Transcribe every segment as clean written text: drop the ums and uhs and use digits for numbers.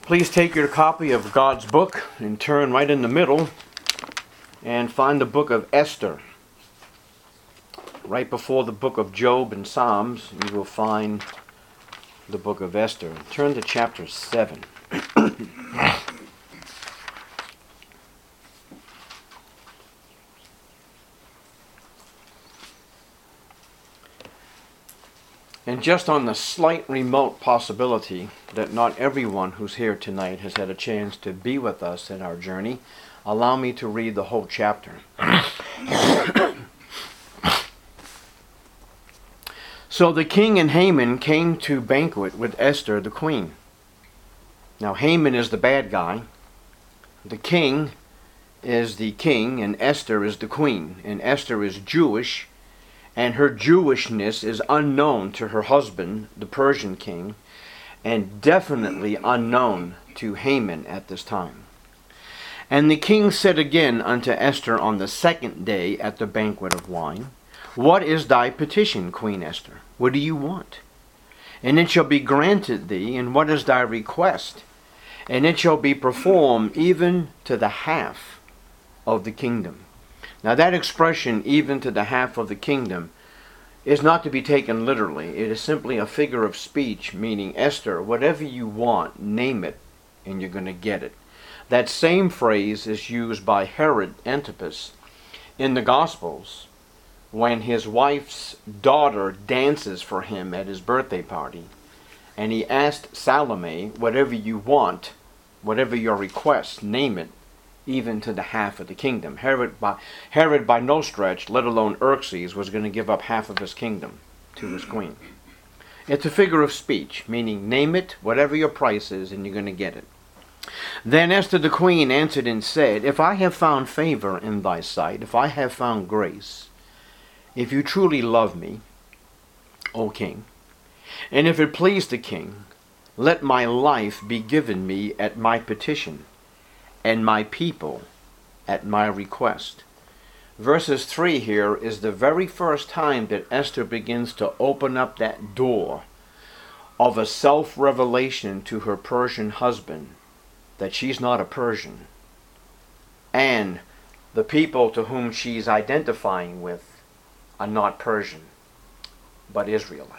Please take your copy of God's book and turn right in the middle and find the book of Esther. Right before the book of Job and Psalms, you will find the book of Esther. Turn to chapter 7. And just on the slight remote possibility that not everyone who's here tonight has had a chance to be with us in our journey, allow me to read the whole chapter. So the king and Haman came to banquet with Esther the queen. Now Haman is the bad guy. The king is the king, and Esther is the queen. And Esther is Jewish, and her Jewishness is unknown to her husband, the Persian king, and definitely unknown to Haman at this time. And the king said again unto Esther on the second day at the banquet of wine, What is thy petition, Queen Esther? What do you want? And it shall be granted thee, and what is thy request? And it shall be performed even to the half of the kingdom. Now that expression, even to the half of the kingdom, is not to be taken literally. It is simply a figure of speech, meaning, Esther, whatever you want, name it, and you're going to get it. That same phrase is used by Herod Antipas in the Gospels when his wife's daughter dances for him at his birthday party. And he asked Salome, whatever you want, whatever your request, name it, even to the half of the kingdom. Herod by no stretch, let alone Xerxes, was going to give up half of his kingdom to his queen. It's a figure of speech, meaning name it, whatever your price is, and you're going to get it. Then Esther the queen answered and said, If I have found favor in thy sight, if I have found grace, if you truly love me, O king, and if it please the king, let my life be given me at my petition, and my people at my request. Verses 3 here is the very first time that Esther begins to open up that door of a self-revelation to her Persian husband that she's not a Persian, and the people to whom she's identifying with are not Persian, but Israelites.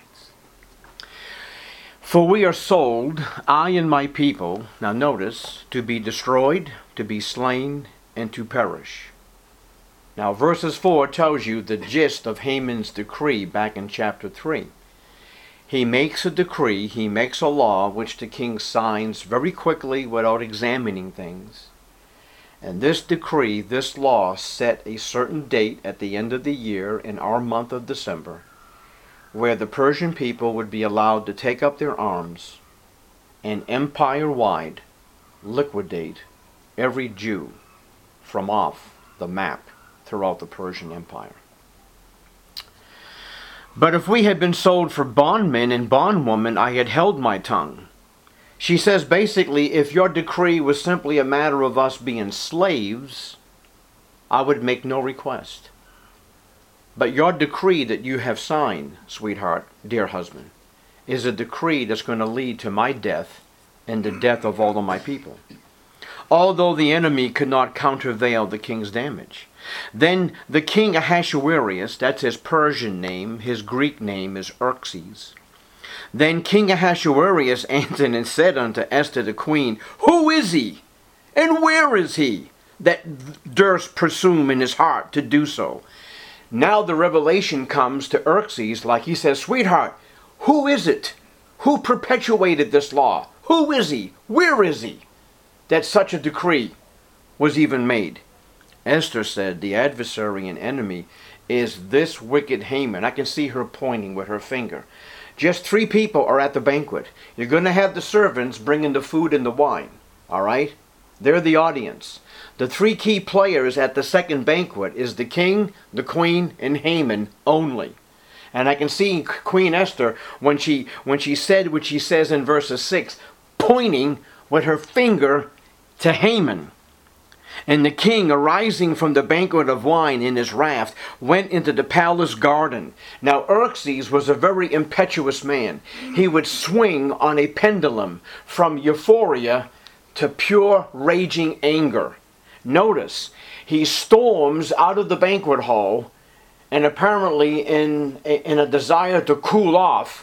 For we are sold, I and my people, now notice, to be destroyed, to be slain, and to perish. Now verses 4 tells you the gist of Haman's decree back in chapter 3. He makes a decree, he makes a law, which the king signs very quickly without examining things. And this decree, this law, set a certain date at the end of the year in our month of December, where the Persian people would be allowed to take up their arms and empire-wide liquidate every Jew from off the map throughout the Persian Empire. But if we had been sold for bondmen and bondwomen, I had held my tongue. She says basically, if your decree was simply a matter of us being slaves, I would make no request. But your decree that you have signed, sweetheart, dear husband, is a decree that's going to lead to my death and the death of all of my people. Although the enemy could not countervail the king's damage. Then the king Ahasuerus, that's his Persian name, his Greek name is Xerxes. Then King Ahasuerus answered and said unto Esther the queen, Who is he, and where is he, that durst presume in his heart to do so? Now the revelation comes to Xerxes, like he says, Sweetheart, who is it? Who perpetuated this law? Who is he? Where is he? That such a decree was even made. Esther said, the adversary and enemy is this wicked Haman. I can see her pointing with her finger. Just 3 people are at the banquet. You're going to have the servants bringing the food and the wine. All right? They're the audience. The 3 key players at the second banquet is the king, the queen, and Haman only. And I can see Queen Esther, when she said what she says in verses 6, pointing with her finger to Haman. And the king, arising from the banquet of wine in his wrath, went into the palace garden. Now Xerxes was a very impetuous man. He would swing on a pendulum from euphoria to pure raging anger. Notice, he storms out of the banquet hall, and apparently in a desire to cool off,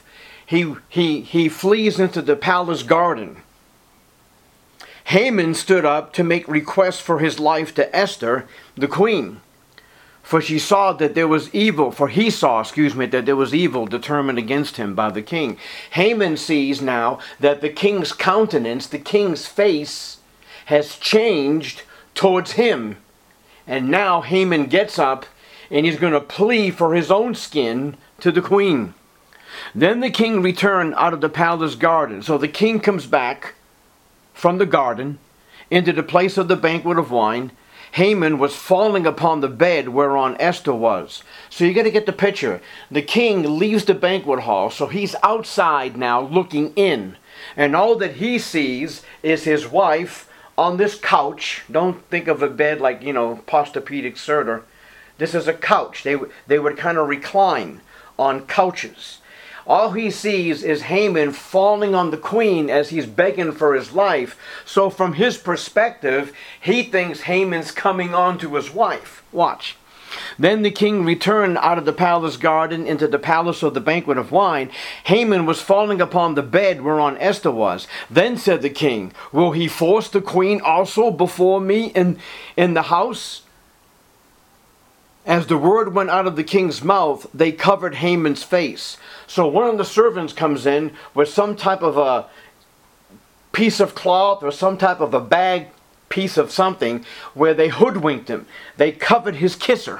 he flees into the palace garden. Haman stood up to make requests for his life to Esther, the queen. For he saw that there was evil determined against him by the king. Haman sees now that the king's countenance, the king's face, has changed towards him. And now Haman gets up and he's going to plead for his own skin to the queen. Then the king returned out of the palace garden. So the king comes back from the garden into the place of the banquet of wine. Haman was falling upon the bed whereon Esther was. So you got to get the picture. The king leaves the banquet hall, so he's outside now looking in. And all that he sees is his wife on this couch. Don't think of a bed like, Posturepedic Serta. This is a couch. They would kind of recline on couches. All he sees is Haman falling on the queen as he's begging for his life. So from his perspective, he thinks Haman's coming on to his wife. Watch. Then the king returned out of the palace garden into the palace of the banquet of wine. Haman was falling upon the bed whereon Esther was. Then said the king, will he force the queen also before me in the house? As the word went out of the king's mouth, they covered Haman's face. So one of the servants comes in with some type of a piece of cloth or some type of a bag piece of something where they hoodwinked him. They covered his kisser.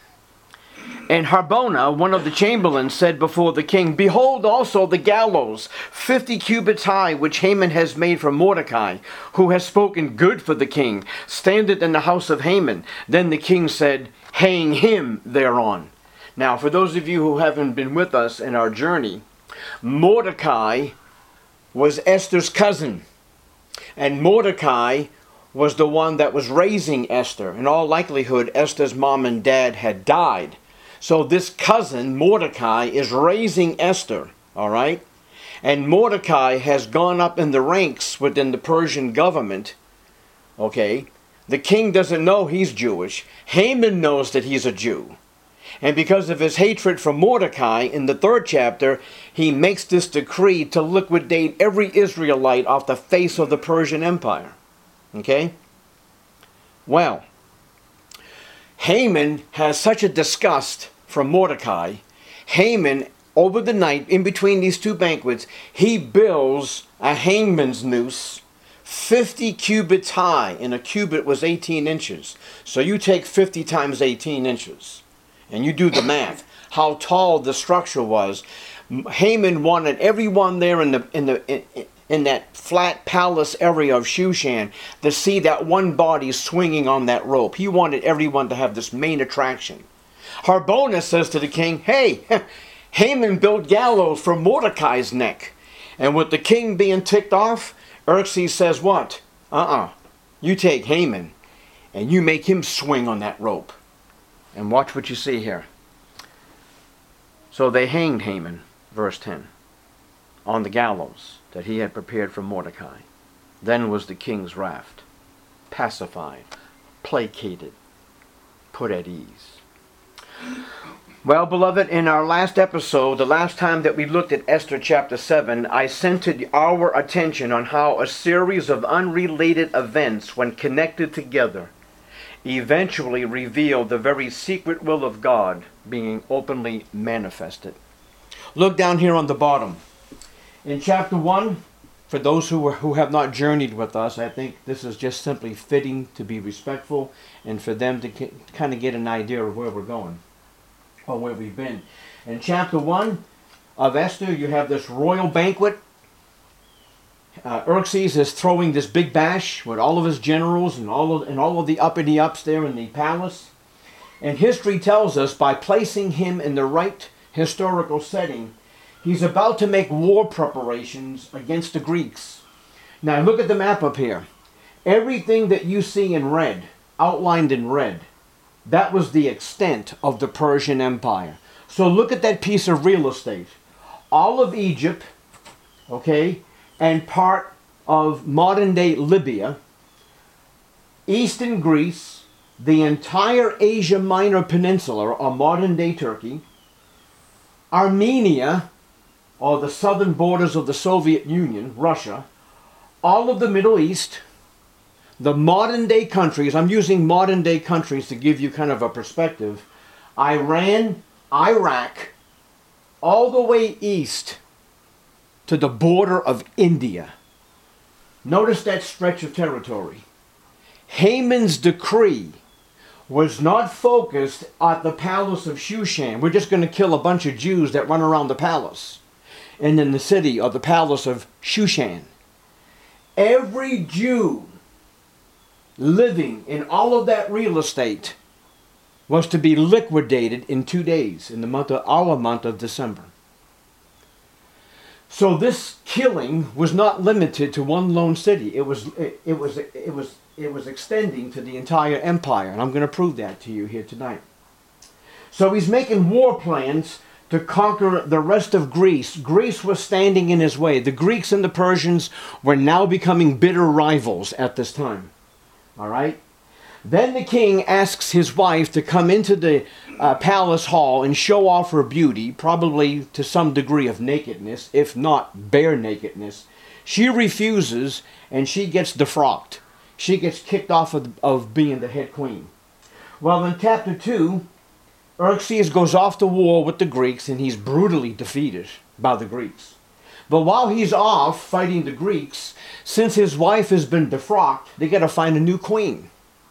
And Harbona, one of the chamberlains, said before the king, behold also the gallows, 50 cubits high, which Haman has made for Mordecai, who has spoken good for the king, standeth in the house of Haman. Then the king said, hang him thereon. Now, for those of you who haven't been with us in our journey, Mordecai was Esther's cousin. And Mordecai was the one that was raising Esther. In all likelihood, Esther's mom and dad had died. So this cousin, Mordecai, is raising Esther, all right? And Mordecai has gone up in the ranks within the Persian government, okay? The king doesn't know he's Jewish. Haman knows that he's a Jew. And because of his hatred for Mordecai, in the 3rd chapter, he makes this decree to liquidate every Israelite off the face of the Persian Empire. Okay? Well, Haman has such a disgust for Mordecai. Haman, over the night, in between these two banquets, he builds a hangman's noose 50 cubits high, and a cubit was 18 inches. So you take 50 times 18 inches, and you do the math, how tall the structure was. Haman wanted everyone there in that flat palace area of Shushan to see that one body swinging on that rope. He wanted everyone to have this main attraction. Harbona says to the king, hey, Haman built gallows for Mordecai's neck. And with the king being ticked off, Xerxes says what? You take Haman and you make him swing on that rope. And watch what you see here. So they hanged Haman, verse 10, on the gallows that he had prepared for Mordecai. Then was the king's wrath pacified, placated, put at ease. Well, beloved, in our last episode, the last time that we looked at Esther chapter 7, I centered our attention on how a series of unrelated events, when connected together, eventually revealed the very secret will of God being openly manifested. Look down here on the bottom. In chapter 1, for those who have not journeyed with us, I think this is just simply fitting to be respectful and for them to kind of get an idea of where we're going or where we've been. In chapter 1 of Esther, you have this royal banquet. Xerxes is throwing this big bash with all of his generals and all of the uppity-ups there in the palace. And history tells us, by placing him in the right historical setting, he's about to make war preparations against the Greeks. Now look at the map up here. Everything that you see in red, outlined in red, that was the extent of the Persian Empire. So look at that piece of real estate. All of Egypt, okay, and part of modern-day Libya, eastern Greece, the entire Asia Minor Peninsula, or modern-day Turkey, Armenia, or the southern borders of the Soviet Union, Russia, all of the Middle East, the modern-day countries, I'm using modern-day countries to give you kind of a perspective, Iran, Iraq, all the way east to the border of India. Notice that stretch of territory. Haman's decree was not focused at the palace of Shushan. We're just going to kill a bunch of Jews that run around the palace and in the city of the palace of Shushan. Every Jew living in all of that real estate was to be liquidated in 2 days in our month of December. So this killing was not limited to one lone city. It was extending to the entire empire, and I'm going to prove that to you here tonight. So he's making war plans to conquer the rest of Greece. Greece was standing in his way. The Greeks and the Persians were now becoming bitter rivals at this time. All right? Then the king asks his wife to come into the palace hall and show off her beauty, probably to some degree of nakedness, if not bare nakedness. She refuses, and she gets defrocked. She gets kicked off of being the head queen. Well, in chapter 2, Xerxes goes off to war with the Greeks, and he's brutally defeated by the Greeks. But while he's off fighting the Greeks, since his wife has been defrocked, they got to find a new queen.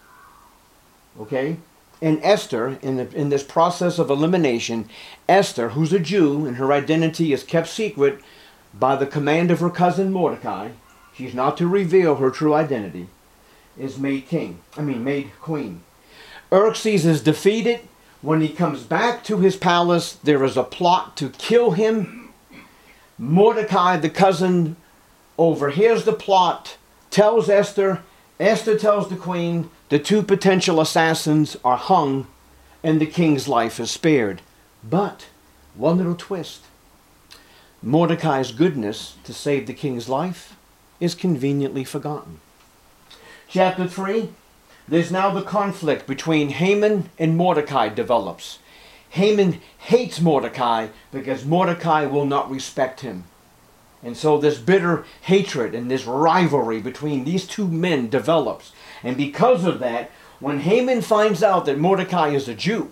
Okay? And Esther, in this process of elimination, Esther, who's a Jew, and her identity is kept secret by the command of her cousin Mordecai, she's not to reveal her true identity, is made queen. Xerxes is defeated. When he comes back to his palace, there is a plot to kill him. Mordecai, the cousin, overhears the plot, tells Esther. Esther tells the queen. The two potential assassins are hung, and the king's life is spared. But, one little twist. Mordecai's goodness to save the king's life is conveniently forgotten. Chapter 3, there's now the conflict between Haman and Mordecai develops. Haman hates Mordecai because Mordecai will not respect him. And so this bitter hatred and this rivalry between these two men develops. And because of that, when Haman finds out that Mordecai is a Jew,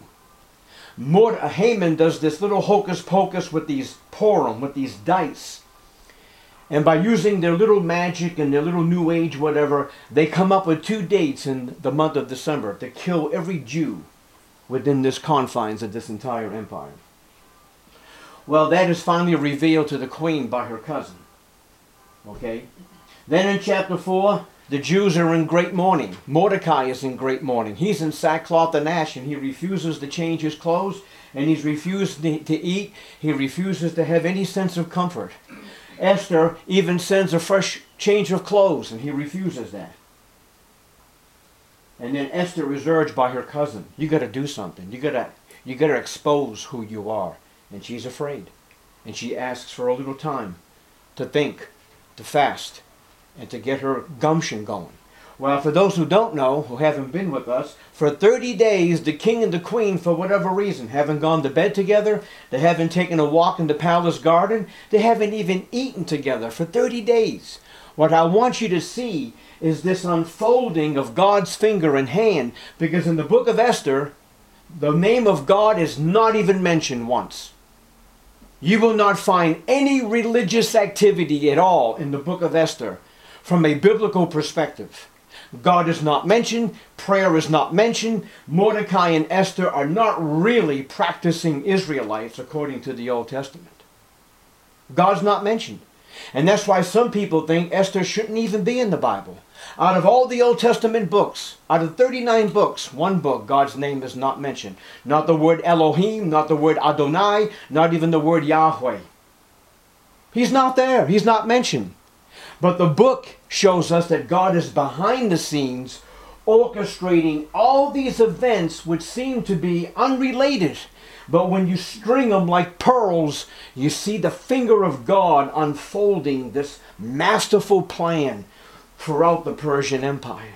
Haman does this little hocus pocus with these Purim, with these dice. And by using their little magic and their little new age whatever, they come up with 2 dates in the month of December to kill every Jew within this confines of this entire empire. Well, that is finally revealed to the queen by her cousin. Okay? Then in chapter 4, the Jews are in great mourning. Mordecai is in great mourning. He's in sackcloth and ash, and he refuses to change his clothes, and he's refused to eat. He refuses to have any sense of comfort. Esther even sends a fresh change of clothes, and he refuses that. And then Esther is urged by her cousin, you got to do something. You got to expose who you are. And she's afraid. And she asks for a little time to think, to fast, and to get her gumption going. Well, for those who don't know, who haven't been with us, for 30 days, the king and the queen, for whatever reason, haven't gone to bed together. They haven't taken a walk in the palace garden. They haven't even eaten together for 30 days. What I want you to see is this unfolding of God's finger and hand, because in the book of Esther, the name of God is not even mentioned once. You will not find any religious activity at all in the book of Esther from a biblical perspective. God is not mentioned. Prayer is not mentioned. Mordecai and Esther are not really practicing Israelites according to the Old Testament. God's not mentioned. And that's why some people think Esther shouldn't even be in the Bible. Out of all the Old Testament books, out of 39 books, one book, God's name is not mentioned. Not the word Elohim, not the word Adonai, not even the word Yahweh. He's not there. He's not mentioned. But the book shows us that God is behind the scenes orchestrating all these events which seem to be unrelated. But when you string them like pearls, you see the finger of God unfolding this masterful plan throughout the Persian Empire.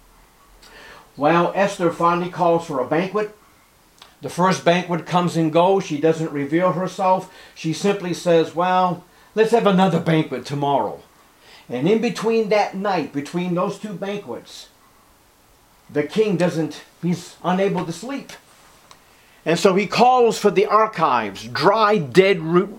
Well, Esther finally calls for a banquet. The first banquet comes and goes. She doesn't reveal herself. She simply says, well, let's have another banquet tomorrow. And in between that night, between those two banquets, the king he's unable to sleep. And so he calls for the archives, dry dead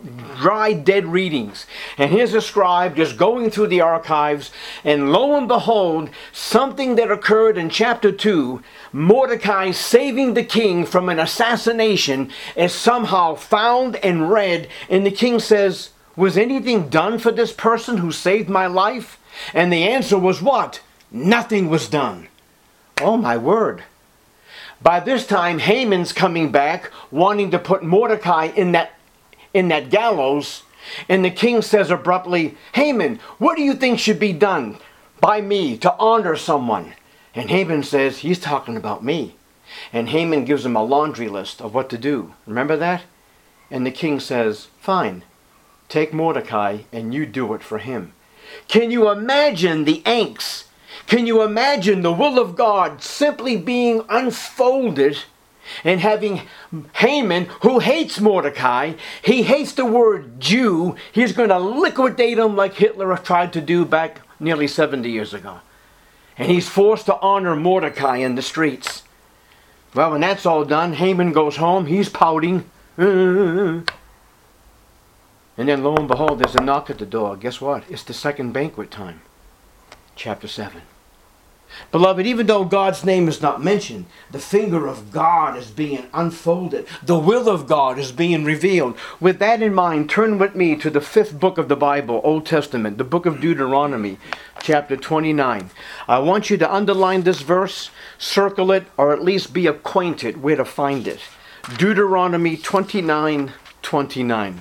readings. And here's a scribe just going through the archives, and lo and behold, something that occurred in chapter 2, Mordecai saving the king from an assassination, is somehow found and read. And the king says, was anything done for this person who saved my life? And the answer was what? Nothing was done. Oh my word. By this time, Haman's coming back, wanting to put Mordecai in that gallows. And the king says abruptly, Haman, what do you think should be done by me to honor someone? And Haman says, he's talking about me. And Haman gives him a laundry list of what to do. Remember that? And the king says, fine, take Mordecai and you do it for him. Can you imagine the angst? Can you imagine the will of God simply being unfolded and having Haman, who hates Mordecai, he hates the word Jew, he's going to liquidate him like Hitler tried to do back nearly 70 years ago. And he's forced to honor Mordecai in the streets. Well, when that's all done, Haman goes home, he's pouting. And then lo and behold, there's a knock at the door. Guess what? It's the second banquet time. Chapter 7. Beloved, even though God's name is not mentioned, the finger of God is being unfolded. The will of God is being revealed. With that in mind, turn with me to the 5th book of the Bible, Old Testament, the book of Deuteronomy, chapter 29. I want you to underline this verse, circle it, or at least be acquainted where to find it. Deuteronomy 29:29.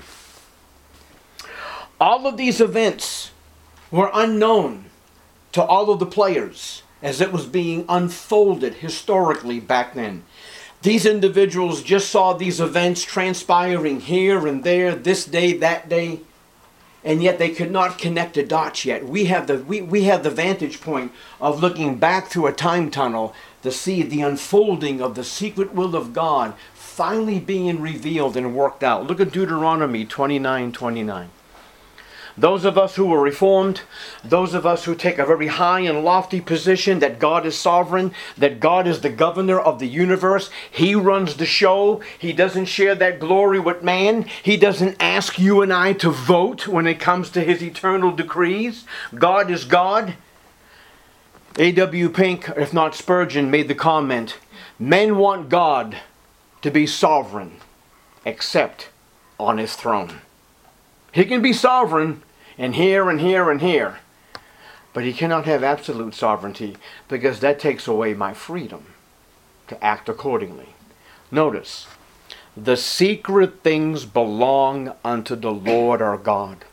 All of these events were unknown to all of the players as it was being unfolded historically back then. These individuals just saw these events transpiring here and there, this day, that day, and yet they could not connect the dots yet. We have the vantage point of looking back through a time tunnel to see the unfolding of the secret will of God finally being revealed and worked out. Look at Deuteronomy 29:29. Those of us who are reformed, those of us who take a very high and lofty position that God is sovereign, that God is the governor of the universe, He runs the show, He doesn't share that glory with man, He doesn't ask you and I to vote when it comes to His eternal decrees. God is God. A.W. Pink, if not Spurgeon, made the comment, men want God to be sovereign, except on His throne. He can be sovereign and here and here and here. But He cannot have absolute sovereignty, because that takes away my freedom to act accordingly. Notice, the secret things belong unto the Lord our God.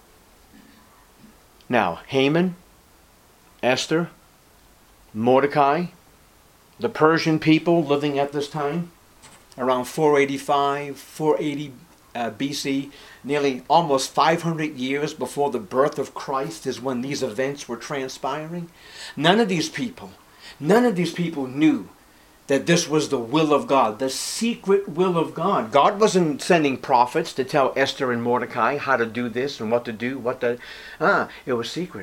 Now, Haman, Esther, Mordecai, the Persian people living at this time, around 485, 480 BC, nearly almost 500 years before the birth of Christ is when these events were transpiring. None of these people knew that this was the will of God, the secret will of God. God wasn't sending prophets to tell Esther and Mordecai how to do this and what to do, it was secret.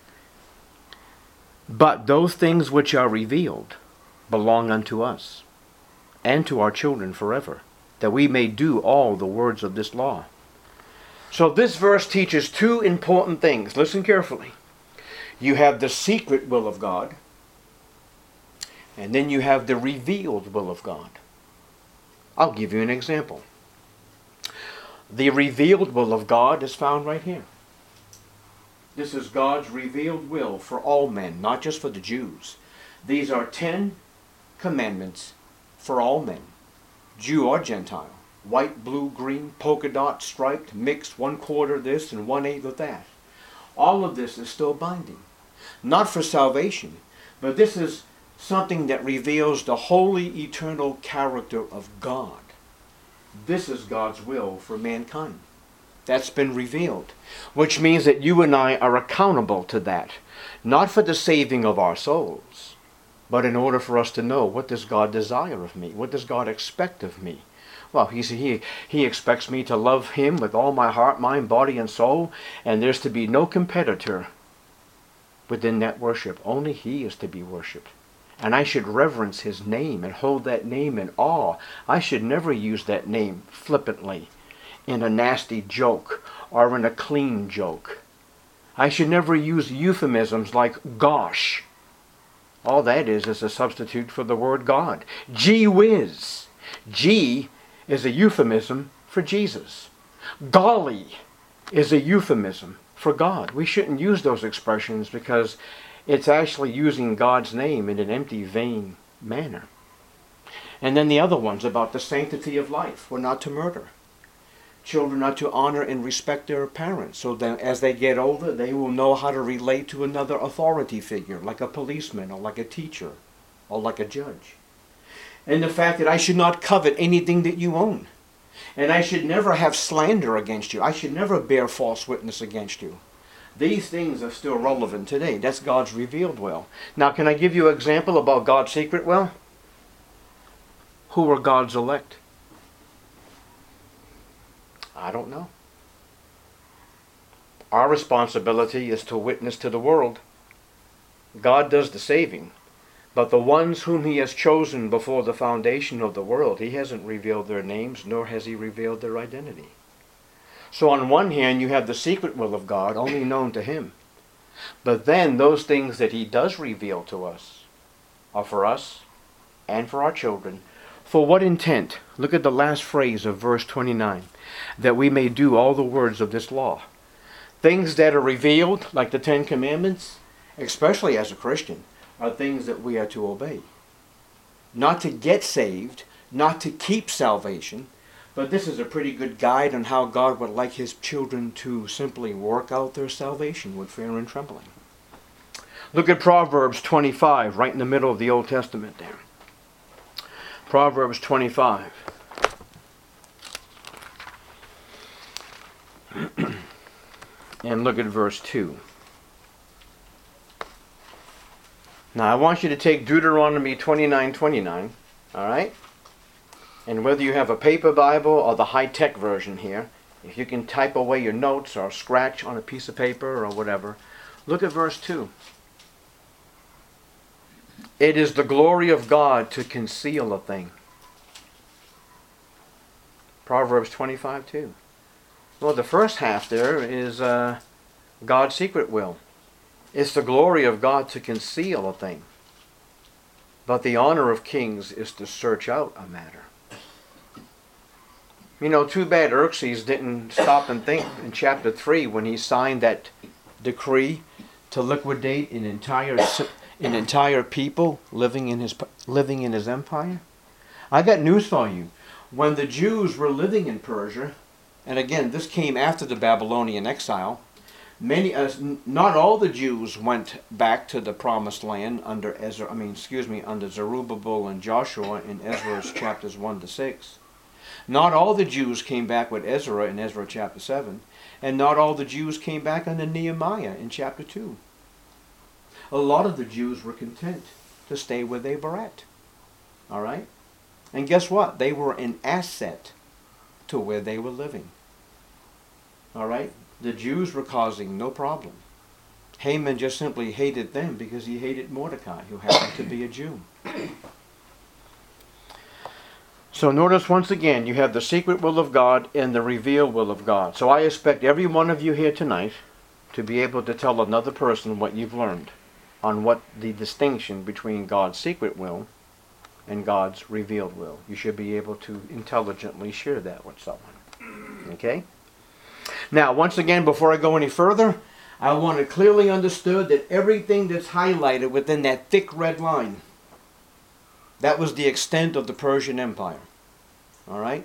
But those things which are revealed belong unto us and to our children forever, that we may do all the words of this law. So this verse teaches two important things. Listen carefully. You have the secret will of God, and then you have the revealed will of God. I'll give you an example. The revealed will of God is found right here. This is God's revealed will for all men, not just for the Jews. These are 10 commandments for all men, Jew or Gentile, white, blue, green, polka dot, striped, mixed, 1/4 this and 1/8 of that. All of this is still binding. Not for salvation, but this is something that reveals the holy, eternal character of God. This is God's will for mankind. That's been revealed, which means that you and I are accountable to that, not for the saving of our souls, but in order for us to know, what does God desire of me? What does God expect of me? Well, he expects me to love Him with all my heart, mind, body, and soul, and there's to be no competitor within that worship. Only He is to be worshipped. And I should reverence His name and hold that name in awe. I should never use that name flippantly, in a nasty joke, or in a clean joke. I should never use euphemisms like gosh. All that is a substitute for the word God. Gee whiz. Gee is a euphemism for Jesus. Golly is a euphemism for God. We shouldn't use those expressions because it's actually using God's name in an empty, vain manner. And then the other ones about the sanctity of life. We're not to murder. Children are to honor and respect their parents, so that as they get older, they will know how to relate to another authority figure, like a policeman, or like a teacher, or like a judge. And the fact that I should not covet anything that you own. And I should never have slander against you. I should never bear false witness against you. These things are still relevant today. That's God's revealed will. Now, can I give you an example about God's secret will? Who are God's elect? I don't know. Our responsibility is to witness to the world. God does the saving. But the ones whom He has chosen before the foundation of the world, He hasn't revealed their names, nor has He revealed their identity. So on one hand, you have the secret will of God, only known to Him. But then those things that He does reveal to us are for us and for our children. For what intent? Look at the last phrase of verse 29. That we may do all the words of this law. Things that are revealed, like the Ten Commandments, especially as a Christian, are things that we are to obey. Not to get saved, not to keep salvation, but this is a pretty good guide on how God would like His children to simply work out their salvation with fear and trembling. Look at Proverbs 25, right in the middle of the Old Testament there. Proverbs 25. And look at verse 2. Now I want you to take Deuteronomy 29:29, all right? And whether you have a paper Bible or the high-tech version here, if you can type away your notes or scratch on a piece of paper or whatever, look at verse 2. It is the glory of God to conceal a thing. Proverbs 25:2. Well, the first half there is God's secret will. It's the glory of God to conceal a thing. But the honor of kings is to search out a matter. You know, too bad Xerxes didn't stop and think in chapter 3 when he signed that decree to liquidate an entire people living in his empire. I got news for you. When the Jews were living in Persia, and again, this came after the Babylonian exile, not all the Jews went back to the promised land under Zerubbabel and Joshua in Ezra's chapters 1 to 6. Not all the Jews came back with Ezra in Ezra chapter 7, and not all the Jews came back under Nehemiah in chapter 2. A lot of the Jews were content to stay where they were at. All right? And guess what? They were an asset to where they were living. All right? The Jews were causing no problem. Haman just simply hated them because he hated Mordecai, who happened to be a Jew. So notice once again, you have the secret will of God and the revealed will of God. So I expect every one of you here tonight to be able to tell another person what you've learned on what the distinction between God's secret will and God's revealed will. You should be able to intelligently share that with someone. Okay? Now, once again, before I go any further, I want it clearly understood that everything that's highlighted within that thick red line, that was the extent of the Persian Empire. All right?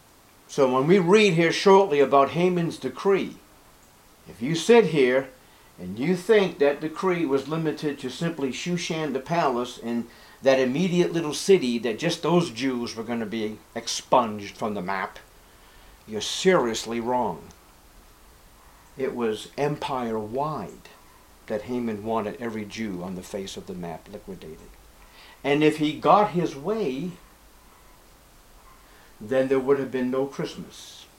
So when we read here shortly about Haman's decree, if you sit here And you think that decree was limited to simply Shushan the palace and that immediate little city, that just those Jews were going to be expunged from the map. You're seriously wrong. It was empire-wide that Haman wanted every Jew on the face of the map liquidated. And if he got his way, then there would have been no Christmas.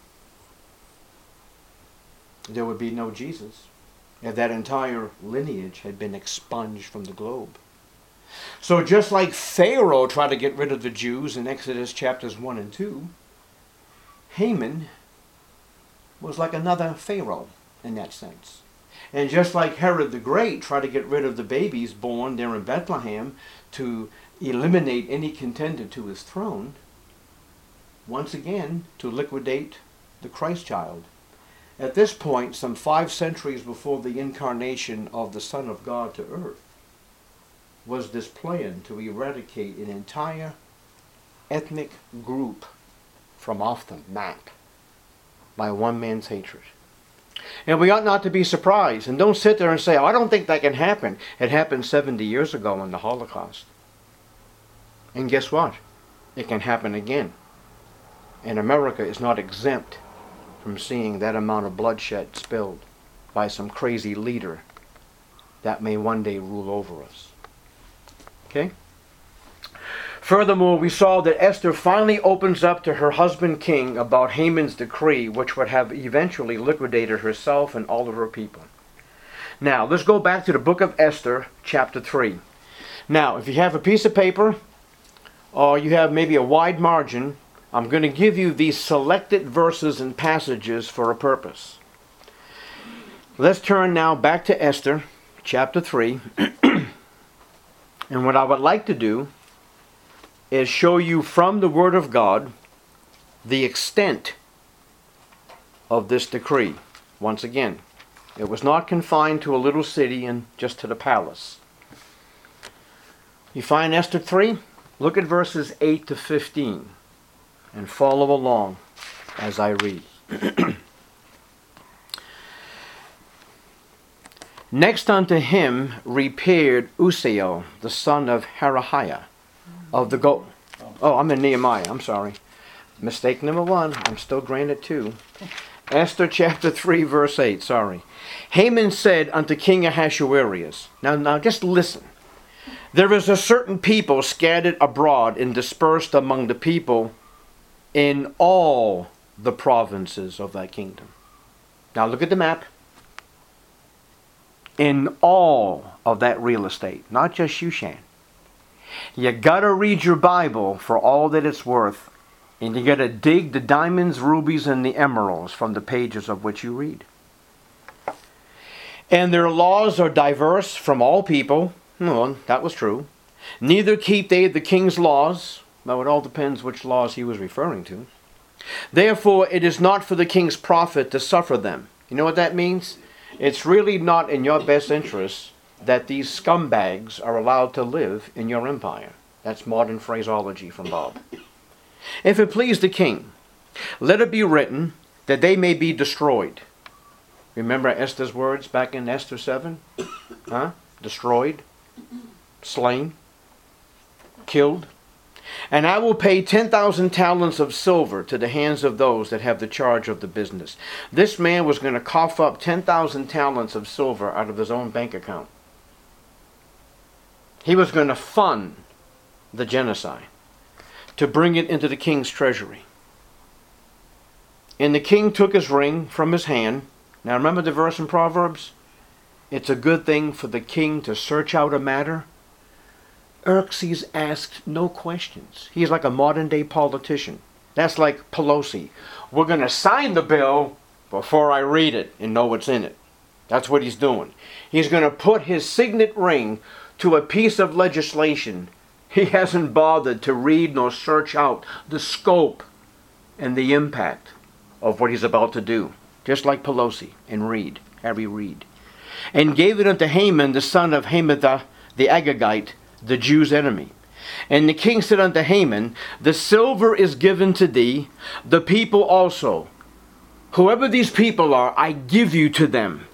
There would be no Jesus if that entire lineage had been expunged from the globe. So just like Pharaoh tried to get rid of the Jews in Exodus chapters 1 and 2, Haman was like another Pharaoh in that sense. And just like Herod the Great tried to get rid of the babies born there in Bethlehem to eliminate any contender to his throne, once again to liquidate the Christ child. At this point, some 5 centuries before the incarnation of the Son of God to earth, was this plan to eradicate an entire ethnic group from off the map by one man's hatred. And we ought not to be surprised. And don't sit there and say, oh, I don't think that can happen. It happened 70 years ago in the Holocaust. And guess what? It can happen again. And America is not exempt from seeing that amount of bloodshed spilled by some crazy leader that may one day rule over us. Okay? Furthermore, we saw that Esther finally opens up to her husband king about Haman's decree, which would have eventually liquidated herself and all of her people. Now, let's go back to the book of Esther, chapter 3. Now, if you have a piece of paper, or you have maybe a wide margin, I'm going to give you these selected verses and passages for a purpose. Let's turn now back to Esther, chapter 3. And what I would like to do is show you from the Word of God the extent of this decree. Once again, it was not confined to a little city and just to the palace. You find Esther 3? Look at verses 8 to 15 and follow along as I read. Next unto him repaired Uziel, the son of Harahiah, of the I'm in Nehemiah, I'm sorry. Mistake number 1, I'm still granted 2. Esther chapter 3, verse 8, sorry. Haman said unto King Ahasuerus, now just listen. There is a certain people scattered abroad and dispersed among the people in all the provinces of thy kingdom. Now look at the map. In all of that real estate, not just Shushan. You gotta read your Bible for all that it's worth, and you gotta dig the diamonds, rubies, and the emeralds from the pages of which you read. And their laws are diverse from all people. Well, that was true. Neither keep they the king's laws. Well, it all depends which laws he was referring to. Therefore, it is not for the king's profit to suffer them. You know what that means? It's really not in your best interest that these scumbags are allowed to live in your empire. That's modern phraseology from Bob. If it please the king, let it be written that they may be destroyed. Remember Esther's words back in Esther 7? Destroyed, slain, killed. And I will pay 10,000 talents of silver to the hands of those that have the charge of the business. This man was going to cough up 10,000 talents of silver out of his own bank account. He was going to fund the genocide, to bring it into the king's treasury. And the king took his ring from his hand. Now remember the verse in Proverbs? It's a good thing for the king to search out a matter. Xerxes asked no questions. He's like a modern day politician. That's like Pelosi. We're going to sign the bill before I read it and know what's in it. That's what he's doing. He's going to put his signet ring to a piece of legislation. He hasn't bothered to read nor search out the scope and the impact of what he's about to do. Just like Pelosi and Harry Reid. And gave it unto Haman, the son of Hammedatha the Agagite, the Jews' enemy. And the king said unto Haman, the silver is given to thee, the people also. Whoever these people are, I give you to them,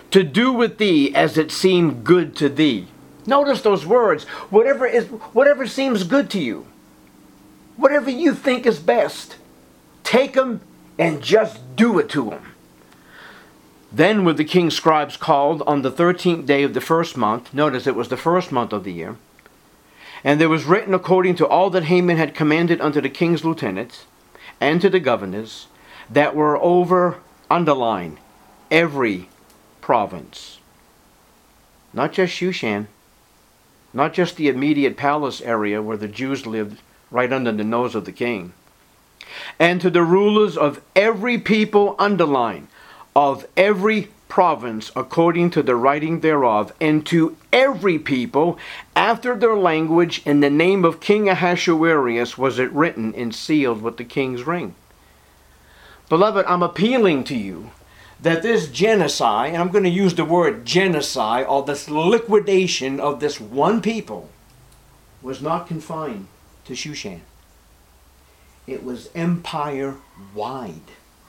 to do with thee as it seemed good to thee. Notice those words. Whatever seems good to you. Whatever you think is best. Take them and just do it to them. Then were the king's scribes called on the 13th day of the first month. Notice it was the first month of the year. And there was written according to all that Haman had commanded unto the king's lieutenants and to the governors that were over, underline, every province. Not just Shushan, not just the immediate palace area where the Jews lived right under the nose of the king. And to the rulers of every people, underline, of every province according to the writing thereof, and to every people after their language in the name of King Ahasuerus was it written and sealed with the king's ring. Beloved, I'm appealing to you that this genocide, and I'm going to use the word genocide, or this liquidation of this one people, was not confined to Shushan. It was empire-wide.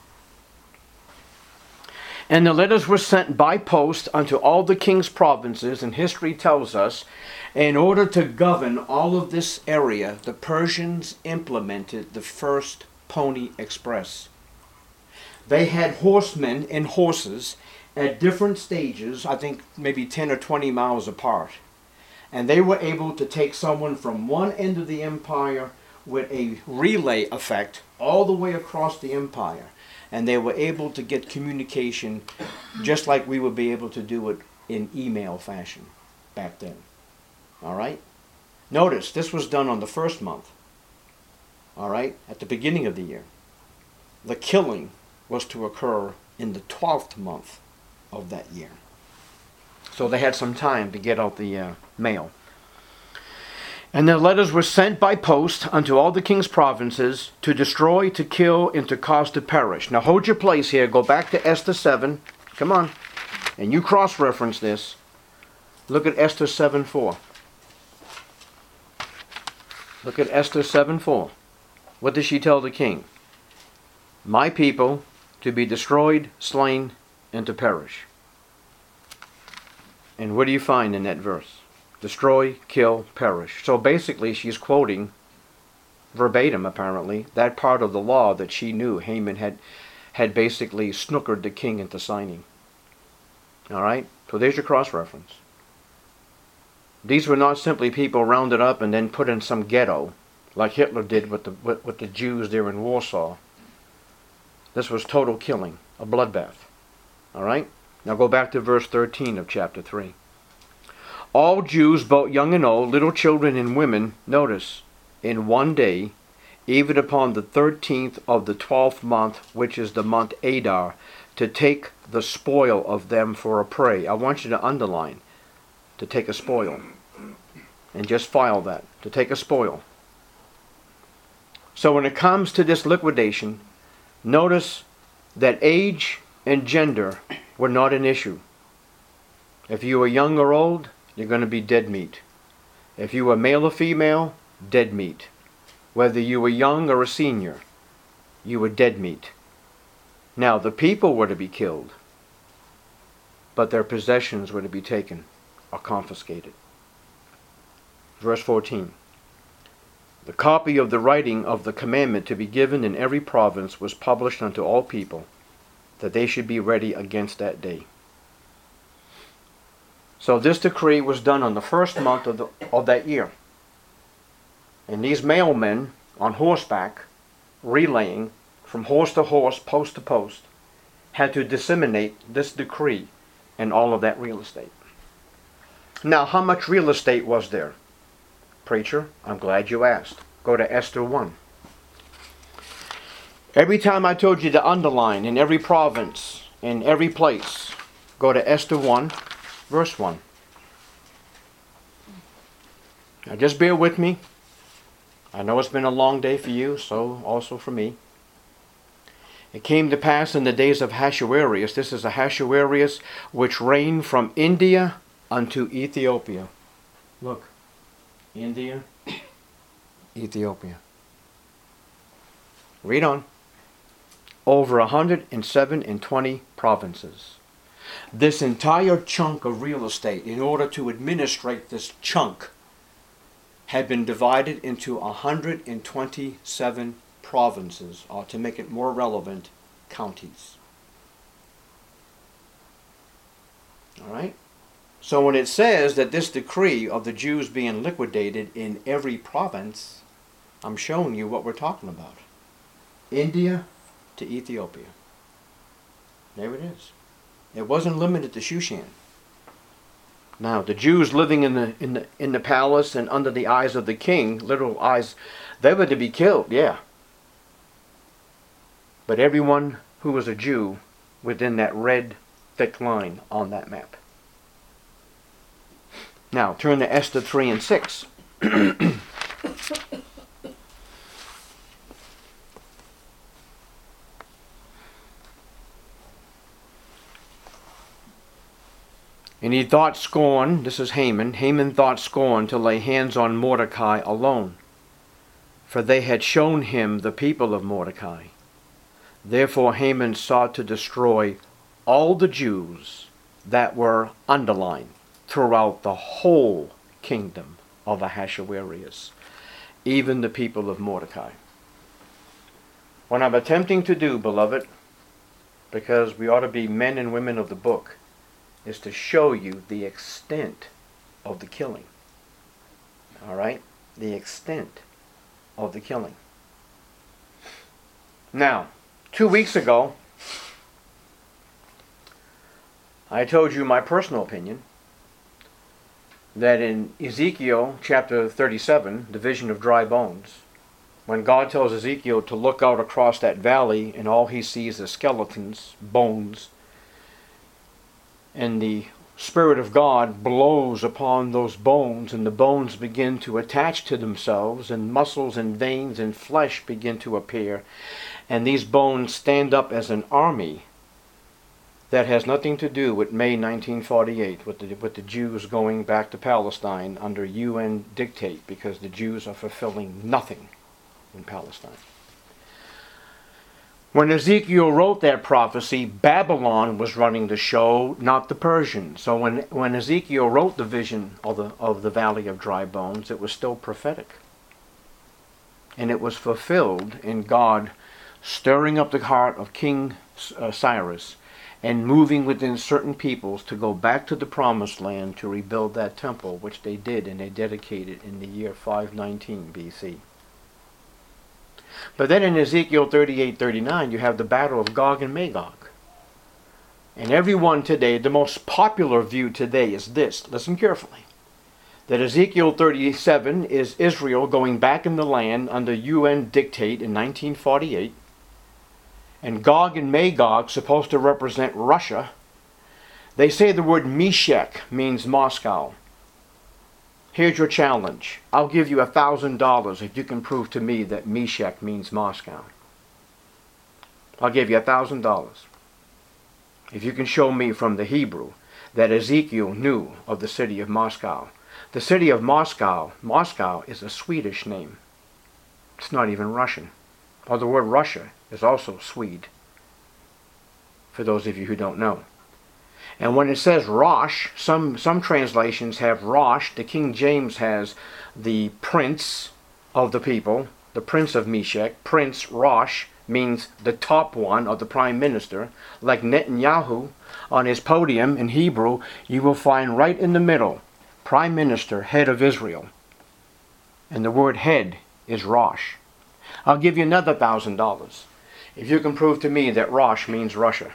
And the letters were sent by post unto all the king's provinces, and history tells us, in order to govern all of this area, the Persians implemented the first Pony Express. They had horsemen and horses at different stages, I think maybe 10 or 20 miles apart. And they were able to take someone from one end of the empire with a relay effect all the way across the empire. And they were able to get communication just like we would be able to do it in email fashion back then. All right? Notice, this was done on the first month. All right? At the beginning of the year. The killing was to occur in the 12th month of that year. So they had some time to get out the mail. And the letters were sent by post unto all the king's provinces to destroy, to kill, and to cause to perish. Now hold your place here. Go back to Esther 7. Come on. And you cross-reference this. Look at Esther 7:4. Look at Esther 7:4. What does she tell the king? My people to be destroyed, slain, and to perish. And what do you find in that verse? Destroy, kill, perish. So basically she's quoting verbatim, apparently, that part of the law that she knew Haman had basically snookered the king into signing. All right? So there's your cross-reference. These were not simply people rounded up and then put in some ghetto, like Hitler did with the Jews there in Warsaw. This was total killing, a bloodbath. All right? Now go back to verse 13 of chapter 3. All Jews, both young and old, little children and women, notice, in one day, even upon the 13th of the 12th month, which is the month Adar, to take the spoil of them for a prey. I want you to underline, to take a spoil. And just file that, to take a spoil. So when it comes to this liquidation, notice that age and gender were not an issue. If you were young or old, you're going to be dead meat. If you were male or female, dead meat. Whether you were young or a senior, you were dead meat. Now, the people were to be killed, but their possessions were to be taken or confiscated. Verse 14. The copy of the writing of the commandment to be given in every province was published unto all people, that they should be ready against that day. So this decree was done on the first month of that year. And these mailmen on horseback, relaying from horse to horse, post to post, had to disseminate this decree in all of that real estate. Now, how much real estate was there? Preacher, I'm glad you asked. Go to Esther 1. Every time I told you to underline in every province, in every place, go to Esther 1, verse 1. Now just bear with me. I know it's been a long day for you, so also for me. It came to pass in the days of Ahasuerus, this is Ahasuerus, which reigned from India unto Ethiopia. Look, India, Ethiopia. Read on. Over 127 provinces. This entire chunk of real estate, in order to administrate this chunk, had been divided into 127 provinces, or to make it more relevant, counties. All right? So when it says that this decree of the Jews being liquidated in every province, I'm showing you what we're talking about. India to Ethiopia. There it is. It wasn't limited to Shushan. Now, the Jews living in the palace and under the eyes of the king, literal eyes, they were to be killed, yeah. But everyone who was a Jew within that red thick line on that map. Now, turn to Esther 3 and 6. And he thought scorn, this is Haman thought scorn to lay hands on Mordecai alone, for they had shown him the people of Mordecai. Therefore Haman sought to destroy all the Jews that were underlined throughout the whole kingdom of Ahasuerus, even the people of Mordecai. What I'm attempting to do, beloved, because we ought to be men and women of the book, is to show you the extent of the killing. All right? The extent of the killing. Now, 2 weeks ago, I told you my personal opinion that in Ezekiel chapter 37, the vision of dry bones, when God tells Ezekiel to look out across that valley and all he sees is skeletons, bones, and the Spirit of God blows upon those bones, and the bones begin to attach to themselves, and muscles and veins and flesh begin to appear, and these bones stand up as an army. That has nothing to do with May 1948, with the Jews going back to Palestine under UN dictate, because the Jews are fulfilling nothing in Palestine. When Ezekiel wrote that prophecy, Babylon was running the show, not the Persians. So when Ezekiel wrote the vision of the Valley of Dry Bones, it was still prophetic. And it was fulfilled in God stirring up the heart of King Cyrus and moving within certain peoples to go back to the Promised Land to rebuild that temple, which they did, and they dedicated in the year 519 BC. But then in Ezekiel 38:39, you have the battle of Gog and Magog. And everyone today, the most popular view today is this, listen carefully, that Ezekiel 37 is Israel going back in the land under UN dictate in 1948, and Gog and Magog supposed to represent Russia. They say the word Meshech means Moscow. Here's your challenge. I'll give you $1,000 if you can prove to me that Meshech means Moscow. I'll give you $1,000 if you can show me from the Hebrew that Ezekiel knew of the city of Moscow. The city of Moscow is a Swedish name. It's not even Russian. Or the word Russia is also Swede, for those of you who don't know. And when it says Rosh, some translations have Rosh. The King James has the prince of the people, the prince of Meshech. Prince Rosh means the top one, or the prime minister. Like Netanyahu, on his podium in Hebrew, you will find right in the middle, prime minister, head of Israel. And the word head is Rosh. I'll give you another $1,000 if you can prove to me that Rosh means Russia.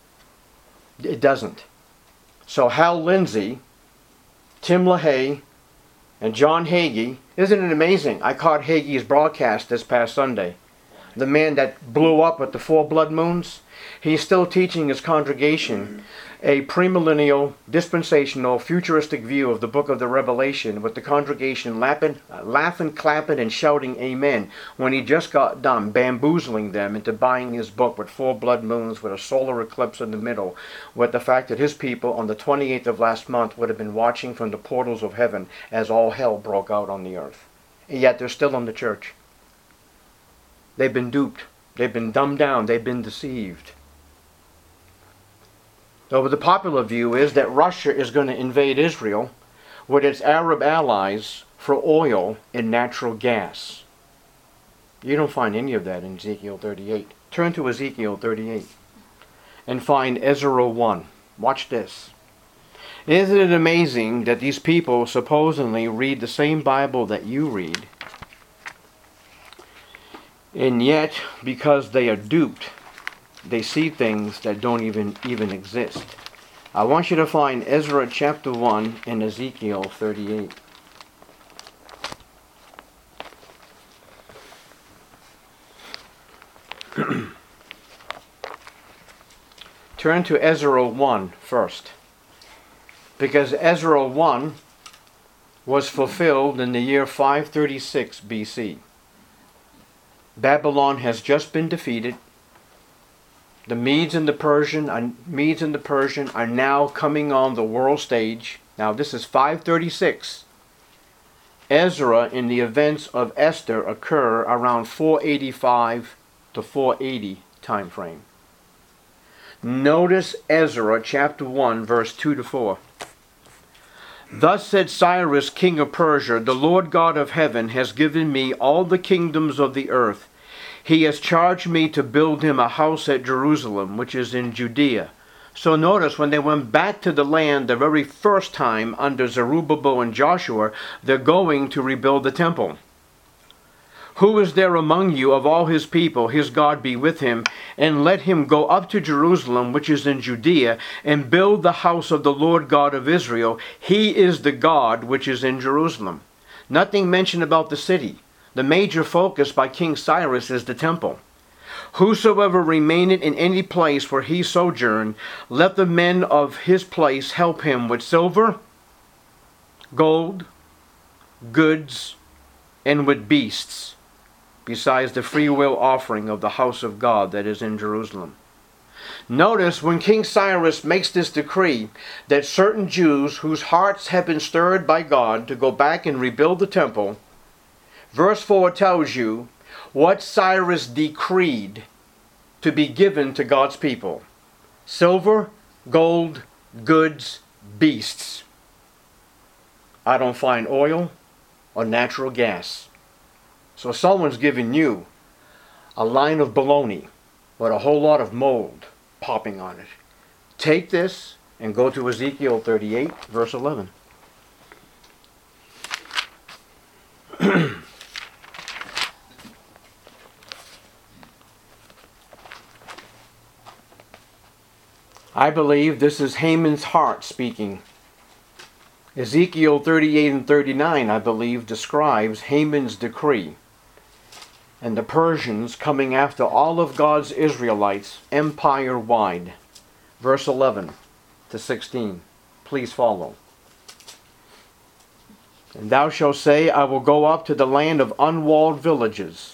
It doesn't. So Hal Lindsey, Tim LaHaye, and John Hagee, isn't it amazing? I caught Hagee's broadcast this past Sunday. The man that blew up at the 4 blood moons, he's still teaching his congregation a premillennial, dispensational, futuristic view of the book of the Revelation, with the congregation laughing, clapping, and shouting amen, when he just got done bamboozling them into buying his book with 4 blood moons, with a solar eclipse in the middle, with the fact that his people on the 28th of last month would have been watching from the portals of heaven as all hell broke out on the earth. And yet they're still in the church. They've been duped. They've been dumbed down. They've been deceived. Though the popular view is that Russia is going to invade Israel with its Arab allies for oil and natural gas. You don't find any of that in Ezekiel 38. Turn to Ezekiel 38 and find Ezra 1. Watch this. Isn't it amazing that these people supposedly read the same Bible that you read, and yet, because they are duped, they see things that don't even exist? I want you to find Ezra chapter 1 and Ezekiel 38. Turn to Ezra 1 first, because Ezra 1 was fulfilled in the year 536 BC. Babylon has just been defeated. The Medes and the Persian are now coming on the world stage. Now this is 536. Ezra and the events of Esther occur around 485 to 480 time frame. Notice Ezra chapter 1 verse 2 to 4. Thus said Cyrus, king of Persia, the Lord God of heaven has given me all the kingdoms of the earth. He has charged me to build him a house at Jerusalem, which is in Judea. So notice when they went back to the land the very first time under Zerubbabel and Joshua, they're going to rebuild the temple. Who is there among you of all his people, his God be with him, and let him go up to Jerusalem, which is in Judea, and build the house of the Lord God of Israel. He is the God which is in Jerusalem. Nothing mentioned about the city. The major focus by King Cyrus is the temple. Whosoever remaineth in any place where he sojourned, let the men of his place help him with silver, gold, goods, and with beasts, besides the freewill offering of the house of God that is in Jerusalem. Notice when King Cyrus makes this decree that certain Jews whose hearts have been stirred by God to go back and rebuild the temple, verse 4 tells you what Cyrus decreed to be given to God's people. Silver, gold, goods, beasts. I don't find oil or natural gas. So someone's giving you a line of bologna with a whole lot of mold popping on it. Take this and go to Ezekiel 38, verse 11. I believe this is Haman's heart speaking. Ezekiel 38 and 39, I believe, describes Haman's decree and the Persians coming after all of God's Israelites empire-wide. Verse 11 to 16. Please follow. And thou shalt say, I will go up to the land of unwalled villages.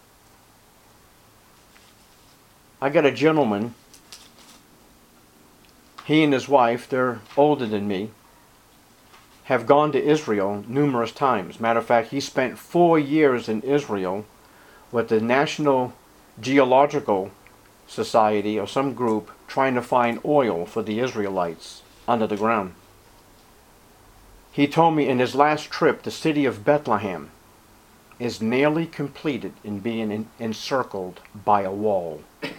I got a gentleman, he and his wife, they're older than me, have gone to Israel numerous times. Matter of fact, he spent 4 years in Israel with the National Geological Society or some group trying to find oil for the Israelites under the ground. He told me in his last trip the city of Bethlehem is nearly completed in being encircled by a wall.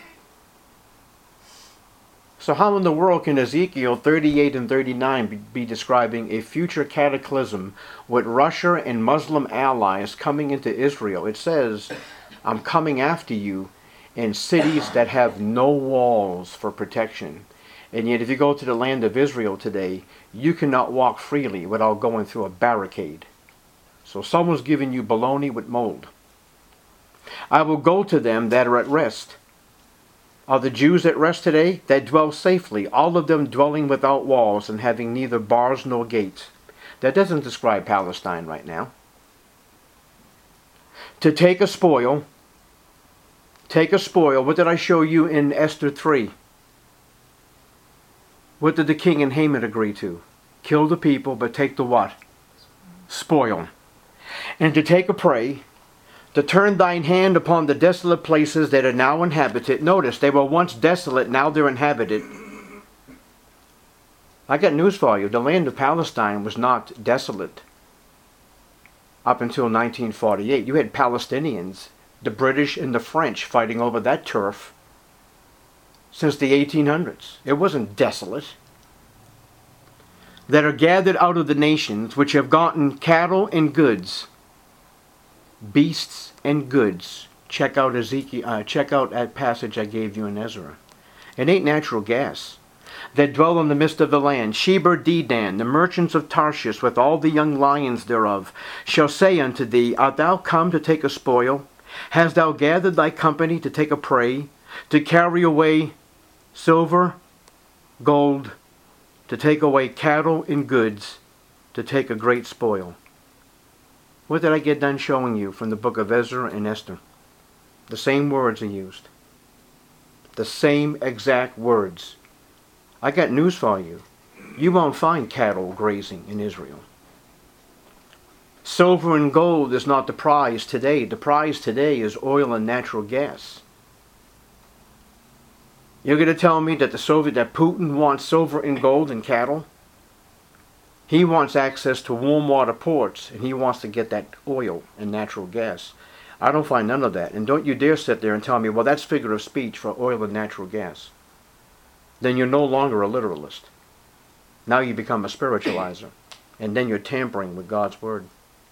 So how in the world can Ezekiel 38 and 39 be describing a future cataclysm with Russia and Muslim allies coming into Israel? It says, I'm coming after you in cities that have no walls for protection. And yet if you go to the land of Israel today, you cannot walk freely without going through a barricade. So someone's giving you baloney with mold. I will go to them that are at rest. Are the Jews at rest today? That dwell safely, all of them dwelling without walls and having neither bars nor gates. That doesn't describe Palestine right now. To take a spoil. What did I show you in Esther 3? What did the king and Haman agree to? Kill the people, but take the what? Spoil. And to take a prey, to turn thine hand upon the desolate places that are now inhabited. Notice, they were once desolate, now they're inhabited. I got news for you. The land of Palestine was not desolate up until 1948. You had Palestinians, the British and the French, fighting over that turf since the 1800s. It wasn't desolate. That are gathered out of the nations, which have gotten cattle and goods, beasts and goods. Check out Ezekiel. Check out that passage I gave you in Ezra. It ain't natural gas. That dwell in the midst of the land, Sheber, Dedan, the merchants of Tarshish, with all the young lions thereof, shall say unto thee, Art thou come to take a spoil? Hast thou gathered thy company to take a prey, to carry away silver, gold, to take away cattle and goods, to take a great spoil? What did I get done showing you from the book of Ezra and Esther? The same words are used. The same exact words. I got news for you. You won't find cattle grazing in Israel. Silver and gold is not the prize today. The prize today is oil and natural gas. You're going to tell me that that Putin wants silver and gold and cattle? He wants access to warm water ports, and he wants to get that oil and natural gas. I don't find none of that. And don't you dare sit there and tell me, well, that's figure of speech for oil and natural gas. Then you're no longer a literalist. Now you become a spiritualizer. And then you're tampering with God's Word.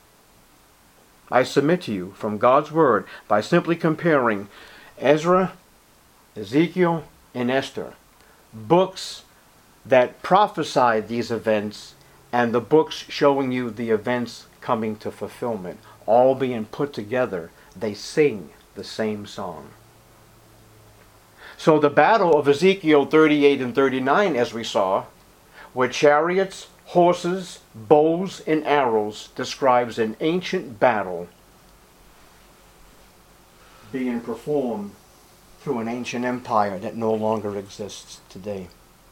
I submit to you from God's Word by simply comparing Ezra, Ezekiel, and Esther, books that prophesied these events and the books showing you the events coming to fulfillment, all being put together, they sing the same song. So the battle of Ezekiel 38 and 39, as we saw, where chariots, horses, bows, and arrows describes an ancient battle being performed through an ancient empire that no longer exists today.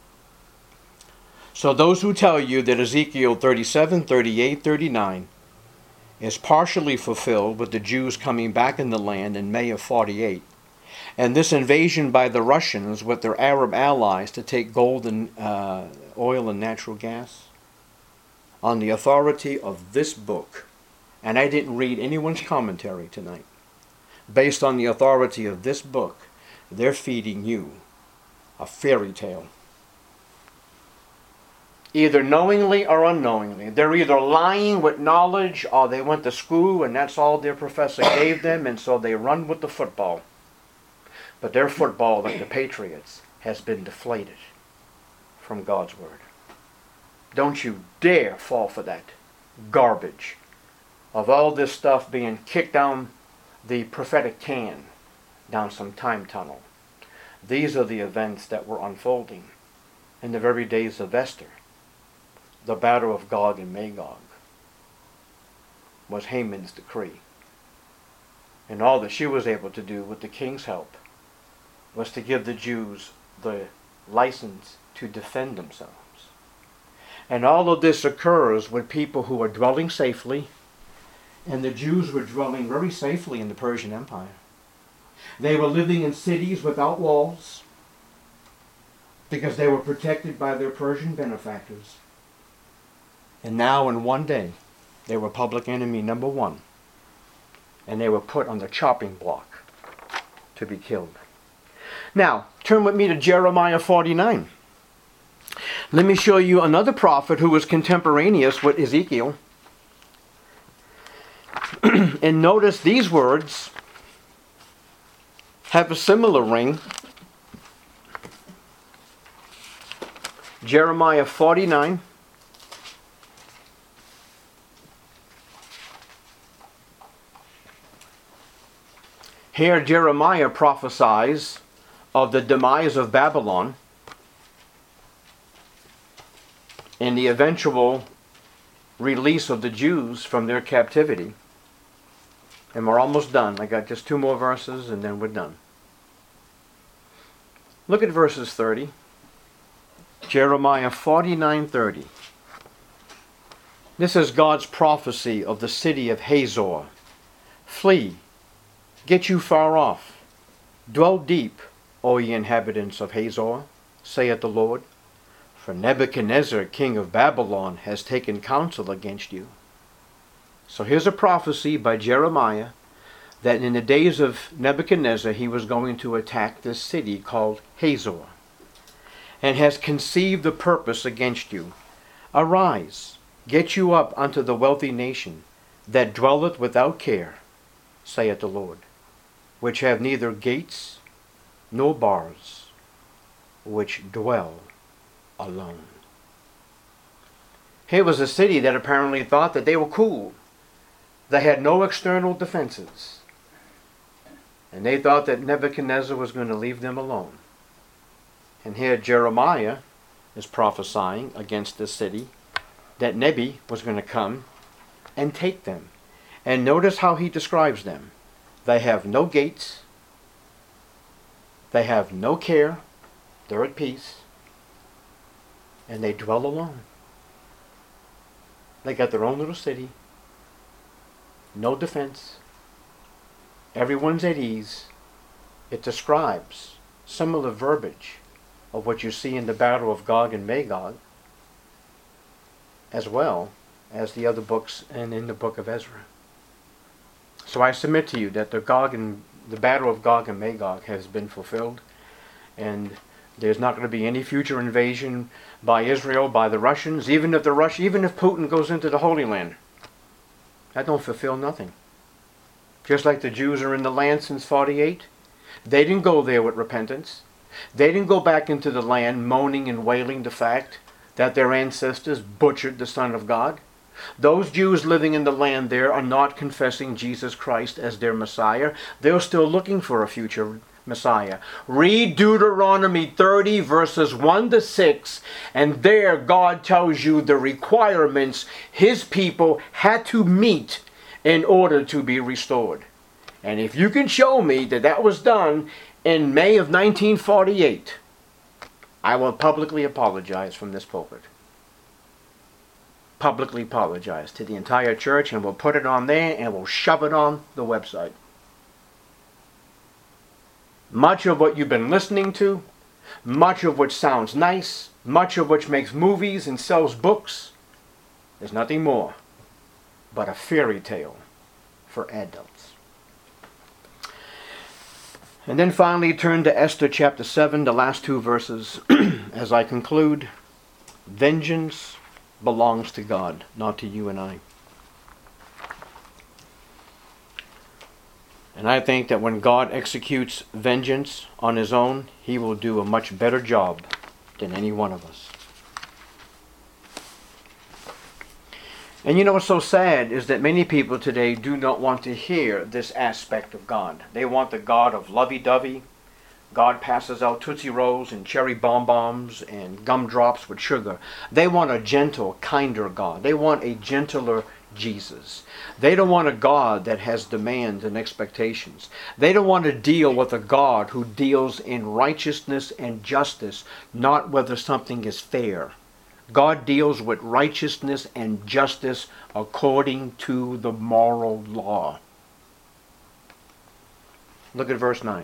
So those who tell you that Ezekiel 37, 38, 39 is partially fulfilled with the Jews coming back in the land in May of 48, and this invasion by the Russians with their Arab allies to take gold and oil and natural gas, on the authority of this book, and I didn't read anyone's commentary tonight, based on the authority of this book, they're feeding you a fairy tale. Either knowingly or unknowingly. They're either lying with knowledge or they went to school and that's all their professor gave them, and so they run with the football. But their football, like the Patriots, has been deflated from God's Word. Don't you dare fall for that garbage of all this stuff being kicked down the prophetic can, down some time tunnel. These are the events that were unfolding in the very days of Esther. The battle of Gog and Magog was Haman's decree. And all that she was able to do with the king's help was to give the Jews the license to defend themselves. And all of this occurs with people who are dwelling safely, and the Jews were dwelling very safely in the Persian Empire. They were living in cities without walls because they were protected by their Persian benefactors. And now in one day, they were public enemy number one. And they were put on the chopping block to be killed. Now, turn with me to Jeremiah 49. Let me show you another prophet who was contemporaneous with Ezekiel. And notice these words have a similar ring. Jeremiah 49. Here Jeremiah prophesies of the demise of Babylon and the eventual release of the Jews from their captivity. And we're almost done. I got just 2 more verses and then we're done. Look at verses 30. Jeremiah 49:30. This is God's prophecy of the city of Hazor. Flee, get you far off. Dwell deep, O ye inhabitants of Hazor, saith the Lord. For Nebuchadnezzar, king of Babylon, has taken counsel against you. So here's a prophecy by Jeremiah that in the days of Nebuchadnezzar he was going to attack this city called Hazor, and has conceived the purpose against you. Arise, get you up unto the wealthy nation that dwelleth without care, saith the Lord, which have neither gates nor bars, which dwell alone. Here was a city that apparently thought that they were cool. They had no external defenses. And they thought that Nebuchadnezzar was going to leave them alone. And here Jeremiah is prophesying against this city that Nebi was going to come and take them. And notice how he describes them. They have no gates. They have no care. They're at peace. And they dwell alone. They got their own little city. No defense. Everyone's at ease. It describes similar verbiage of what you see in the battle of Gog and Magog, as well as the other books and in the book of Ezra. So I submit to you that the battle of Gog and Magog has been fulfilled, and there's not going to be any future invasion by Israel, by the Russians, even if Putin goes into the Holy Land. That don't fulfill nothing. Just like the Jews are in the land since 48, they didn't go there with repentance. They didn't go back into the land moaning and wailing the fact that their ancestors butchered the Son of God. Those Jews living in the land there are not confessing Jesus Christ as their Messiah. They're still looking for a future Messiah. Read Deuteronomy 30 verses 1 to 6, and there God tells you the requirements his people had to meet in order to be restored. And if you can show me that that was done in May of 1948, I will publicly apologize from this pulpit. Publicly apologize to the entire church, and we'll put it on there and we'll shove it on the website. Much of what you've been listening to, much of which sounds nice, much of which makes movies and sells books, is nothing more but a fairy tale for adults. And then finally turn to Esther chapter 7, the last two verses, as I conclude. Vengeance belongs to God, not to you and I. And I think that when God executes vengeance on his own, he will do a much better job than any one of us. And you know what's so sad is that many people today do not want to hear this aspect of God. They want the God of lovey-dovey. God passes out Tootsie Rolls and cherry bonbons and gumdrops with sugar. They want a gentle, kinder God. They want a gentler Jesus. They don't want a God that has demands and expectations. They don't want to deal with a God who deals in righteousness and justice, not whether something is fair. God deals with righteousness and justice according to the moral law. Look at verse 9.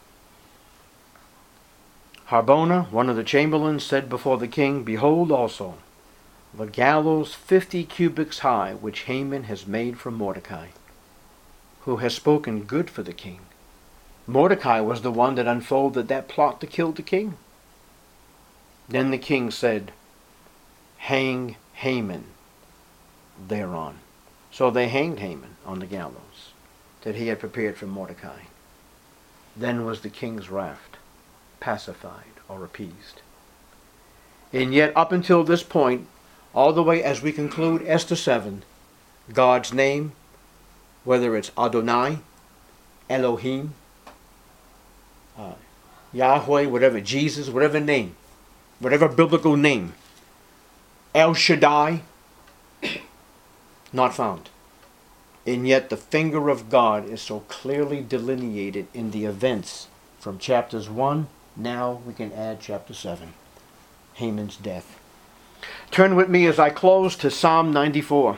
Harbona, one of the chamberlains, said before the king, Behold also the gallows 50 cubits high, which Haman has made for Mordecai, who has spoken good for the king. Mordecai was the one that unfolded that plot to kill the king. Then the king said, Hang Haman thereon. So they hanged Haman on the gallows that he had prepared for Mordecai. Then was the king's wrath pacified or appeased. And yet up until this point, all the way as we conclude Esther 7, God's name, whether it's Adonai, Elohim, Yahweh, whatever, Jesus, whatever name, whatever biblical name, El Shaddai, not found. And yet the finger of God is so clearly delineated in the events from chapters 1. Now we can add chapter 7, Haman's death. Turn with me as I close to Psalm 94.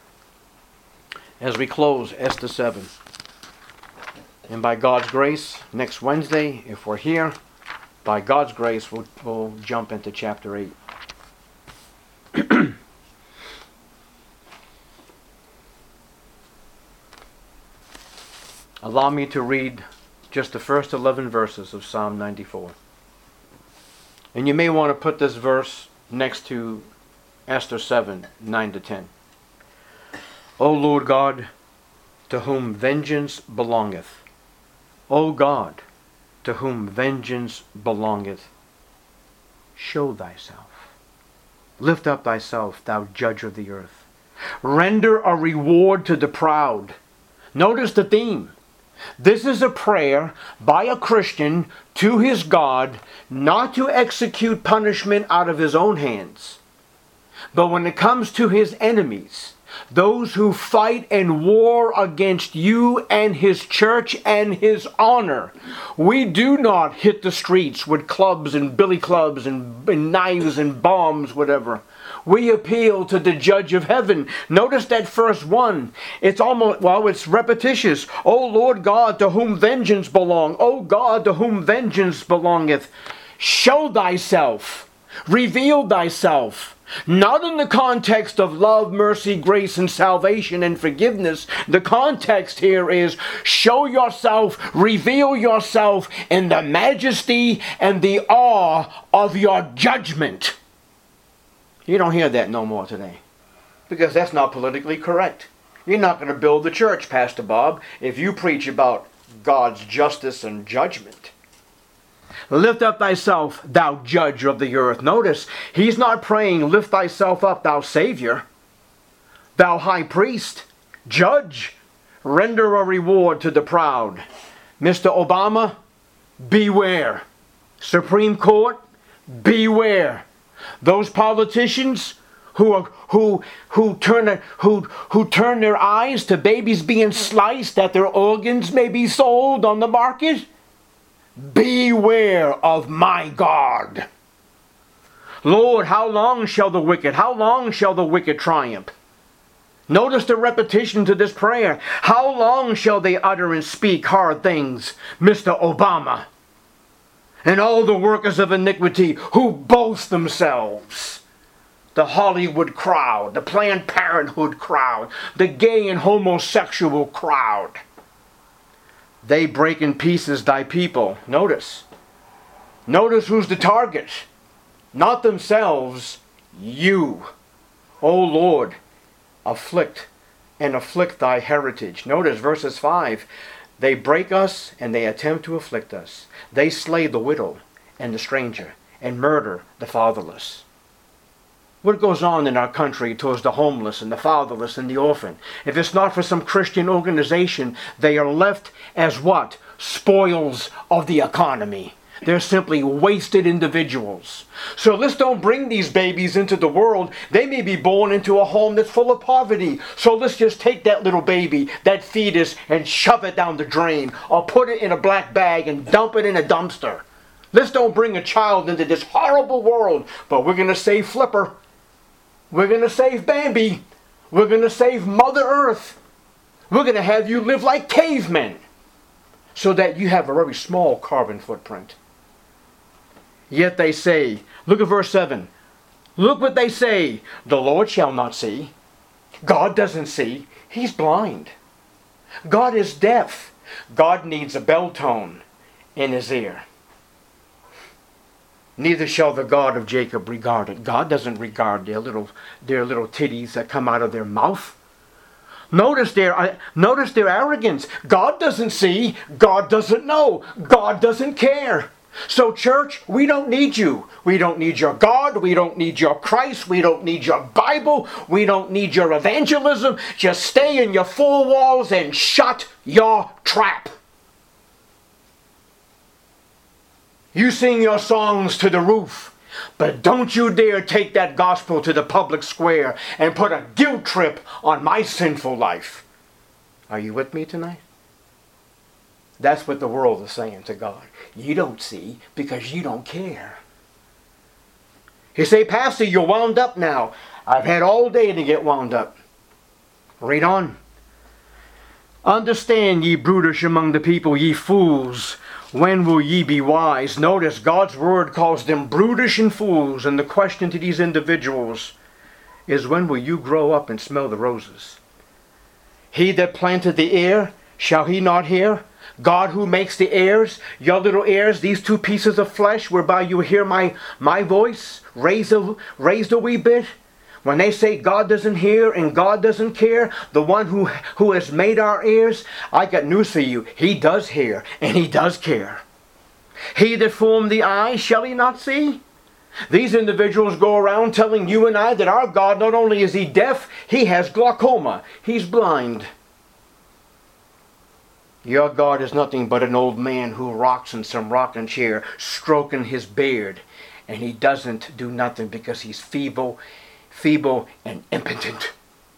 As we close Esther 7. And by God's grace, next Wednesday, if we're here, by God's grace, we'll jump into chapter 8. Allow me to read just the first 11 verses of Psalm 94. And you may want to put this verse next to Esther 7, 9 to 10. O Lord God, to whom vengeance belongeth. O God, to whom vengeance belongeth. Show thyself. Lift up thyself, thou judge of the earth. Render a reward to the proud. Notice the theme. This is a prayer by a Christian to his God, not to execute punishment out of his own hands. But when it comes to his enemies, those who fight and war against you and his church and his honor, we do not hit the streets with clubs and billy clubs and knives and bombs, whatever. We appeal to the judge of heaven. Notice that first one. It's it's repetitious. O Lord God, to whom vengeance belong. O God, to whom vengeance belongeth. Show thyself. Reveal thyself. Not in the context of love, mercy, grace, and salvation and forgiveness. The context here is show yourself, reveal yourself in the majesty and the awe of your judgment. You don't hear that no more today, because that's not politically correct. You're not going to build the church, Pastor Bob, if you preach about God's justice and judgment. Lift up thyself, thou judge of the earth. Notice, he's not praying, lift thyself up, thou Savior, thou high priest, judge, render a reward to the proud. Mr. Obama, beware. Supreme Court, beware. Those politicians who turn their eyes to babies being sliced that their organs may be sold on the market, beware of my God. Lord, how long shall the wicked triumph? Notice the repetition to this prayer. How long shall they utter and speak hard things, Mr. Obama? And all the workers of iniquity who boast themselves. The Hollywood crowd, the Planned Parenthood crowd, the gay and homosexual crowd. They break in pieces thy people. Notice who's the target. Not themselves, you. O Lord, afflict thy heritage. Notice verses 5. They break us and they attempt to afflict us. They slay the widow and the stranger and murder the fatherless. What goes on in our country towards the homeless and the fatherless and the orphan? If it's not for some Christian organization, they are left as what? Spoils of the economy. They're simply wasted individuals. So let's don't bring these babies into the world. They may be born into a home that's full of poverty. So let's just take that little baby, that fetus, and shove it down the drain. Or put it in a black bag and dump it in a dumpster. Let's don't bring a child into this horrible world. But we're going to save Flipper. We're going to save Bambi. We're going to save Mother Earth. We're going to have you live like cavemen. So that you have a very small carbon footprint. Yet they say, look at verse 7. Look what they say. The Lord shall not see. God doesn't see. He's blind. God is deaf. God needs a bell tone in his ear. Neither shall the God of Jacob regard it. God doesn't regard their little titties that come out of their mouth. Notice their arrogance. God doesn't see. God doesn't know. God doesn't care. So church, we don't need you. We don't need your God. We don't need your Christ. We don't need your Bible. We don't need your evangelism. Just stay in your four walls and shut your trap. You sing your songs to the roof, but don't you dare take that gospel to the public square and put a guilt trip on my sinful life. Are you with me tonight? That's what the world is saying to God. You don't see because you don't care. You say, Pastor, you're wound up now. I've had all day to get wound up. Read on. Understand, ye brutish among the people, ye fools. When will ye be wise? Notice God's word calls them brutish and fools. And the question to these individuals is, when will you grow up and smell the roses? He that planted the ear Shall he not hear? God who makes the ears, your little ears, these two pieces of flesh whereby you hear my voice raised a wee bit. When they say God doesn't hear and God doesn't care, the one who has made our ears, I got news for you. He does hear and he does care. He that formed the eye, shall he not see? These individuals go around telling you and I that our God, not only is he deaf, he has glaucoma. He's blind. Your God is nothing but an old man who rocks in some rocking chair, stroking his beard. And he doesn't do nothing because he's feeble and impotent.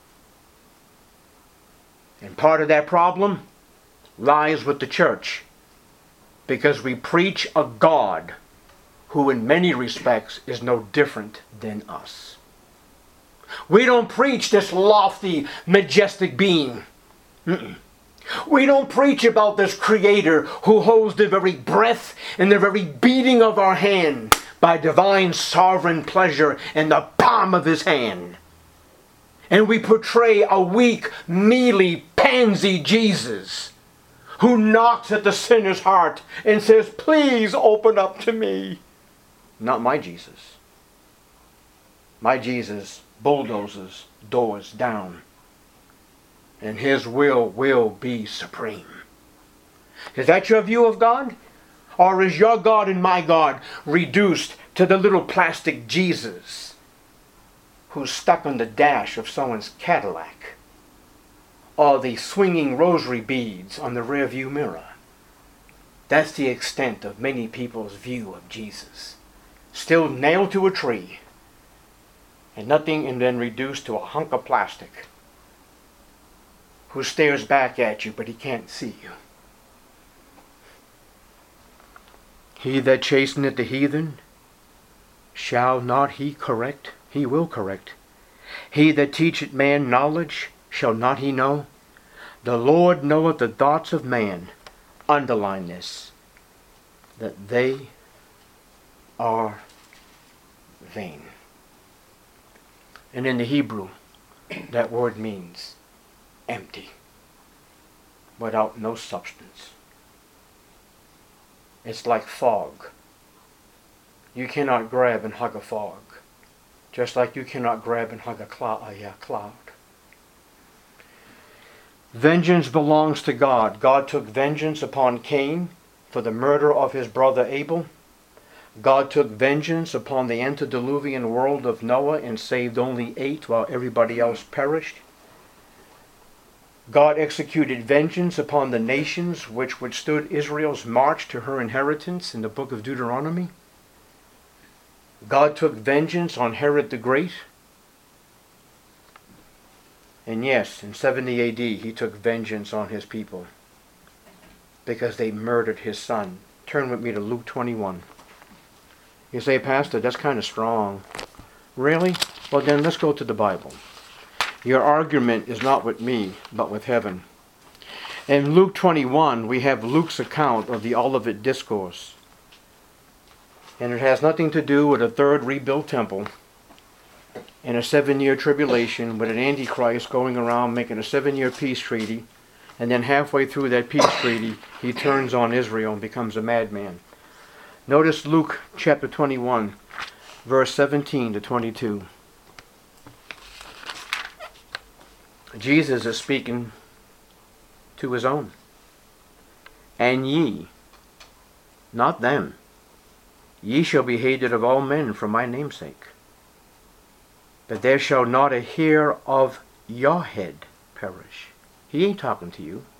And part of that problem lies with the church. Because we preach a God who in many respects is no different than us. We don't preach this lofty, majestic being. We don't preach about this Creator who holds the very breath and the very beating of our hand by divine sovereign pleasure in the palm of his hand. And we portray a weak, mealy, pansy Jesus who knocks at the sinner's heart and says, please open up to me. Not my Jesus. My Jesus bulldozes doors down. And his will be supreme. Is that your view of God? Or is your God and my God reduced to the little plastic Jesus who's stuck on the dash of someone's Cadillac? Or the swinging rosary beads on the rearview mirror? That's the extent of many people's view of Jesus. Still nailed to a tree. And nothing, and then reduced to a hunk of plastic. Who stares back at you, but he can't see you. He that chasteneth the heathen, shall not he correct? He will correct. He that teacheth man knowledge, shall not he know? The Lord knoweth the thoughts of man. Underline this. That they are vain. And in the Hebrew, that word means empty, without no substance. It's like fog. You cannot grab and hug a fog, just like you cannot grab and hug a cloud. Vengeance belongs to God. God took vengeance upon Cain for the murder of his brother Abel. God took vengeance upon the antediluvian world of Noah and saved only 8 while everybody else perished. God executed vengeance upon the nations which withstood Israel's march to her inheritance in the book of Deuteronomy. God took vengeance on Herod the Great. And yes, in 70 AD, he took vengeance on his people because they murdered his son. Turn with me to Luke 21. You say, Pastor, that's kind of strong. Really? Well, then let's go to the Bible. Your argument is not with me, but with heaven. In Luke 21, we have Luke's account of the Olivet Discourse. And it has nothing to do with a third rebuilt temple and a 7-year tribulation with an Antichrist going around making a 7-year peace treaty. And then halfway through that peace treaty, he turns on Israel and becomes a madman. Notice Luke chapter 21, verse 17 to 22. Jesus is speaking to his own. And ye, not them, ye shall be hated of all men for my name's sake. But there shall not a hair of your head perish. He ain't talking to you.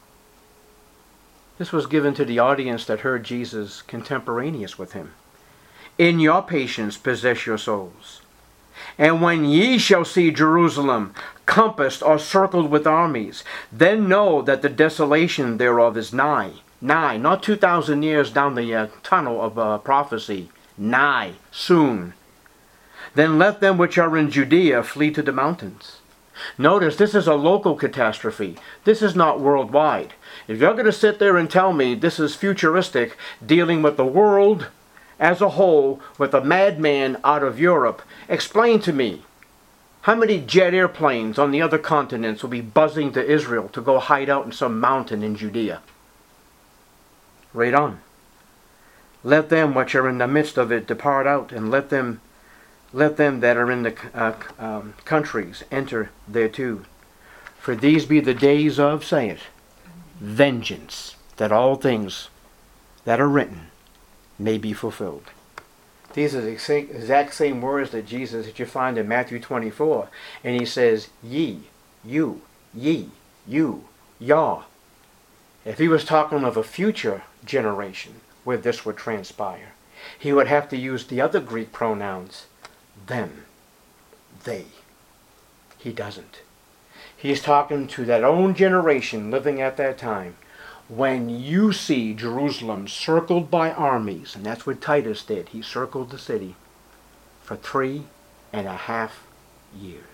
This was given to the audience that heard Jesus contemporaneous with him. In your patience possess your souls. And when ye shall see Jerusalem compassed or circled with armies, then know that the desolation thereof is nigh. Nigh, not 2,000 years down the tunnel of prophecy. Nigh, soon. Then let them which are in Judea flee to the mountains. Notice, this is a local catastrophe. This is not worldwide. If you're going to sit there and tell me this is futuristic, dealing with the world as a whole, with a madman out of Europe, explain to me How many jet airplanes on the other continents will be buzzing to Israel to go hide out in some mountain in Judea? Right on. Let them which are in the midst of it depart out, and let them that are in the countries enter thereto. For these be the days of, say it, vengeance, that all things that are written may be fulfilled. These are the exact same words that you find in Matthew 24. And he says, ye, you, ye, you, yah. If he was talking of a future generation where this would transpire, he would have to use the other Greek pronouns, them, they. He doesn't. He's talking to that own generation living at that time. When you see Jerusalem circled by armies, and that's what Titus did, he circled the city for 3.5 years.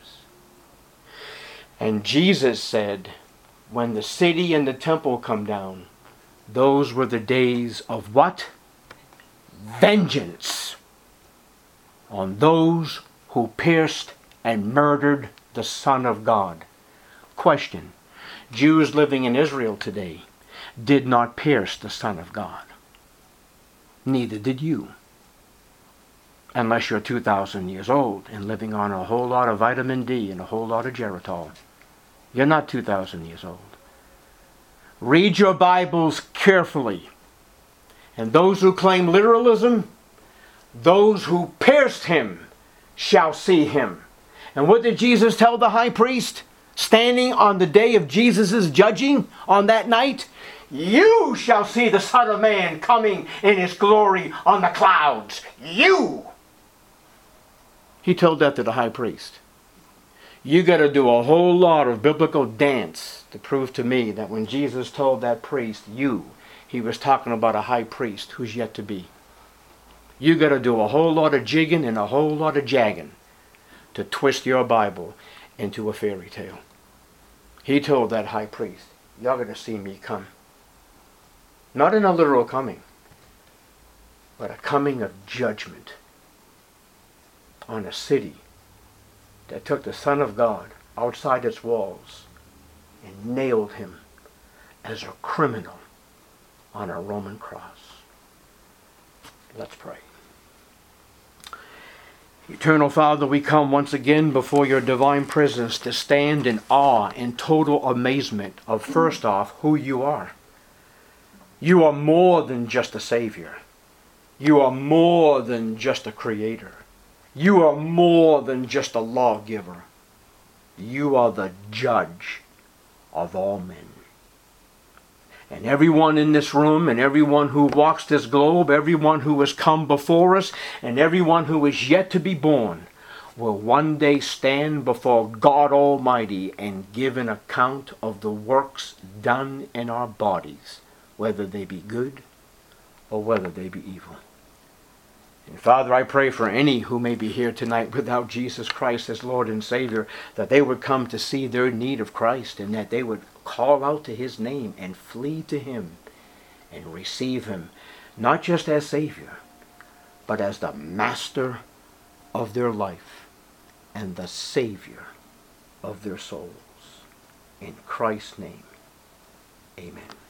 And Jesus said, when the city and the temple come down, those were the days of what? Vengeance on those who pierced and murdered the Son of God. Question: Jews living in Israel today did not pierce the Son of God. Neither did you. Unless you're 2,000 years old and living on a whole lot of vitamin D and a whole lot of Geritol. You're not 2,000 years old. Read your Bibles carefully. And those who claim literalism, those who pierced him shall see him. And what did Jesus tell the high priest standing on the day of Jesus' judging on that night? You shall see the Son of Man coming in his glory on the clouds. You! He told that to the high priest. You got to do a whole lot of biblical dance to prove to me that when Jesus told that priest, you, he was talking about a high priest who's yet to be. You got to do a whole lot of jigging and a whole lot of jagging to twist your Bible into a fairy tale. He told that high priest, y'all going to see me come. Not in a literal coming, but a coming of judgment on a city that took the Son of God outside its walls and nailed him as a criminal on a Roman cross. Let's pray. Eternal Father, we come once again before your divine presence to stand in awe and total amazement of, first off, who you are. You are more than just a Savior. You are more than just a Creator. You are more than just a lawgiver. You are the judge of all men. And everyone in this room, and everyone who walks this globe, everyone who has come before us, and everyone who is yet to be born, will one day stand before God Almighty and give an account of the works done in our bodies, whether they be good or whether they be evil. And Father, I pray for any who may be here tonight without Jesus Christ as Lord and Savior, that they would come to see their need of Christ, and that they would call out to his name and flee to him and receive him, not just as Savior, but as the master of their life and the Savior of their souls. In Christ's name, amen.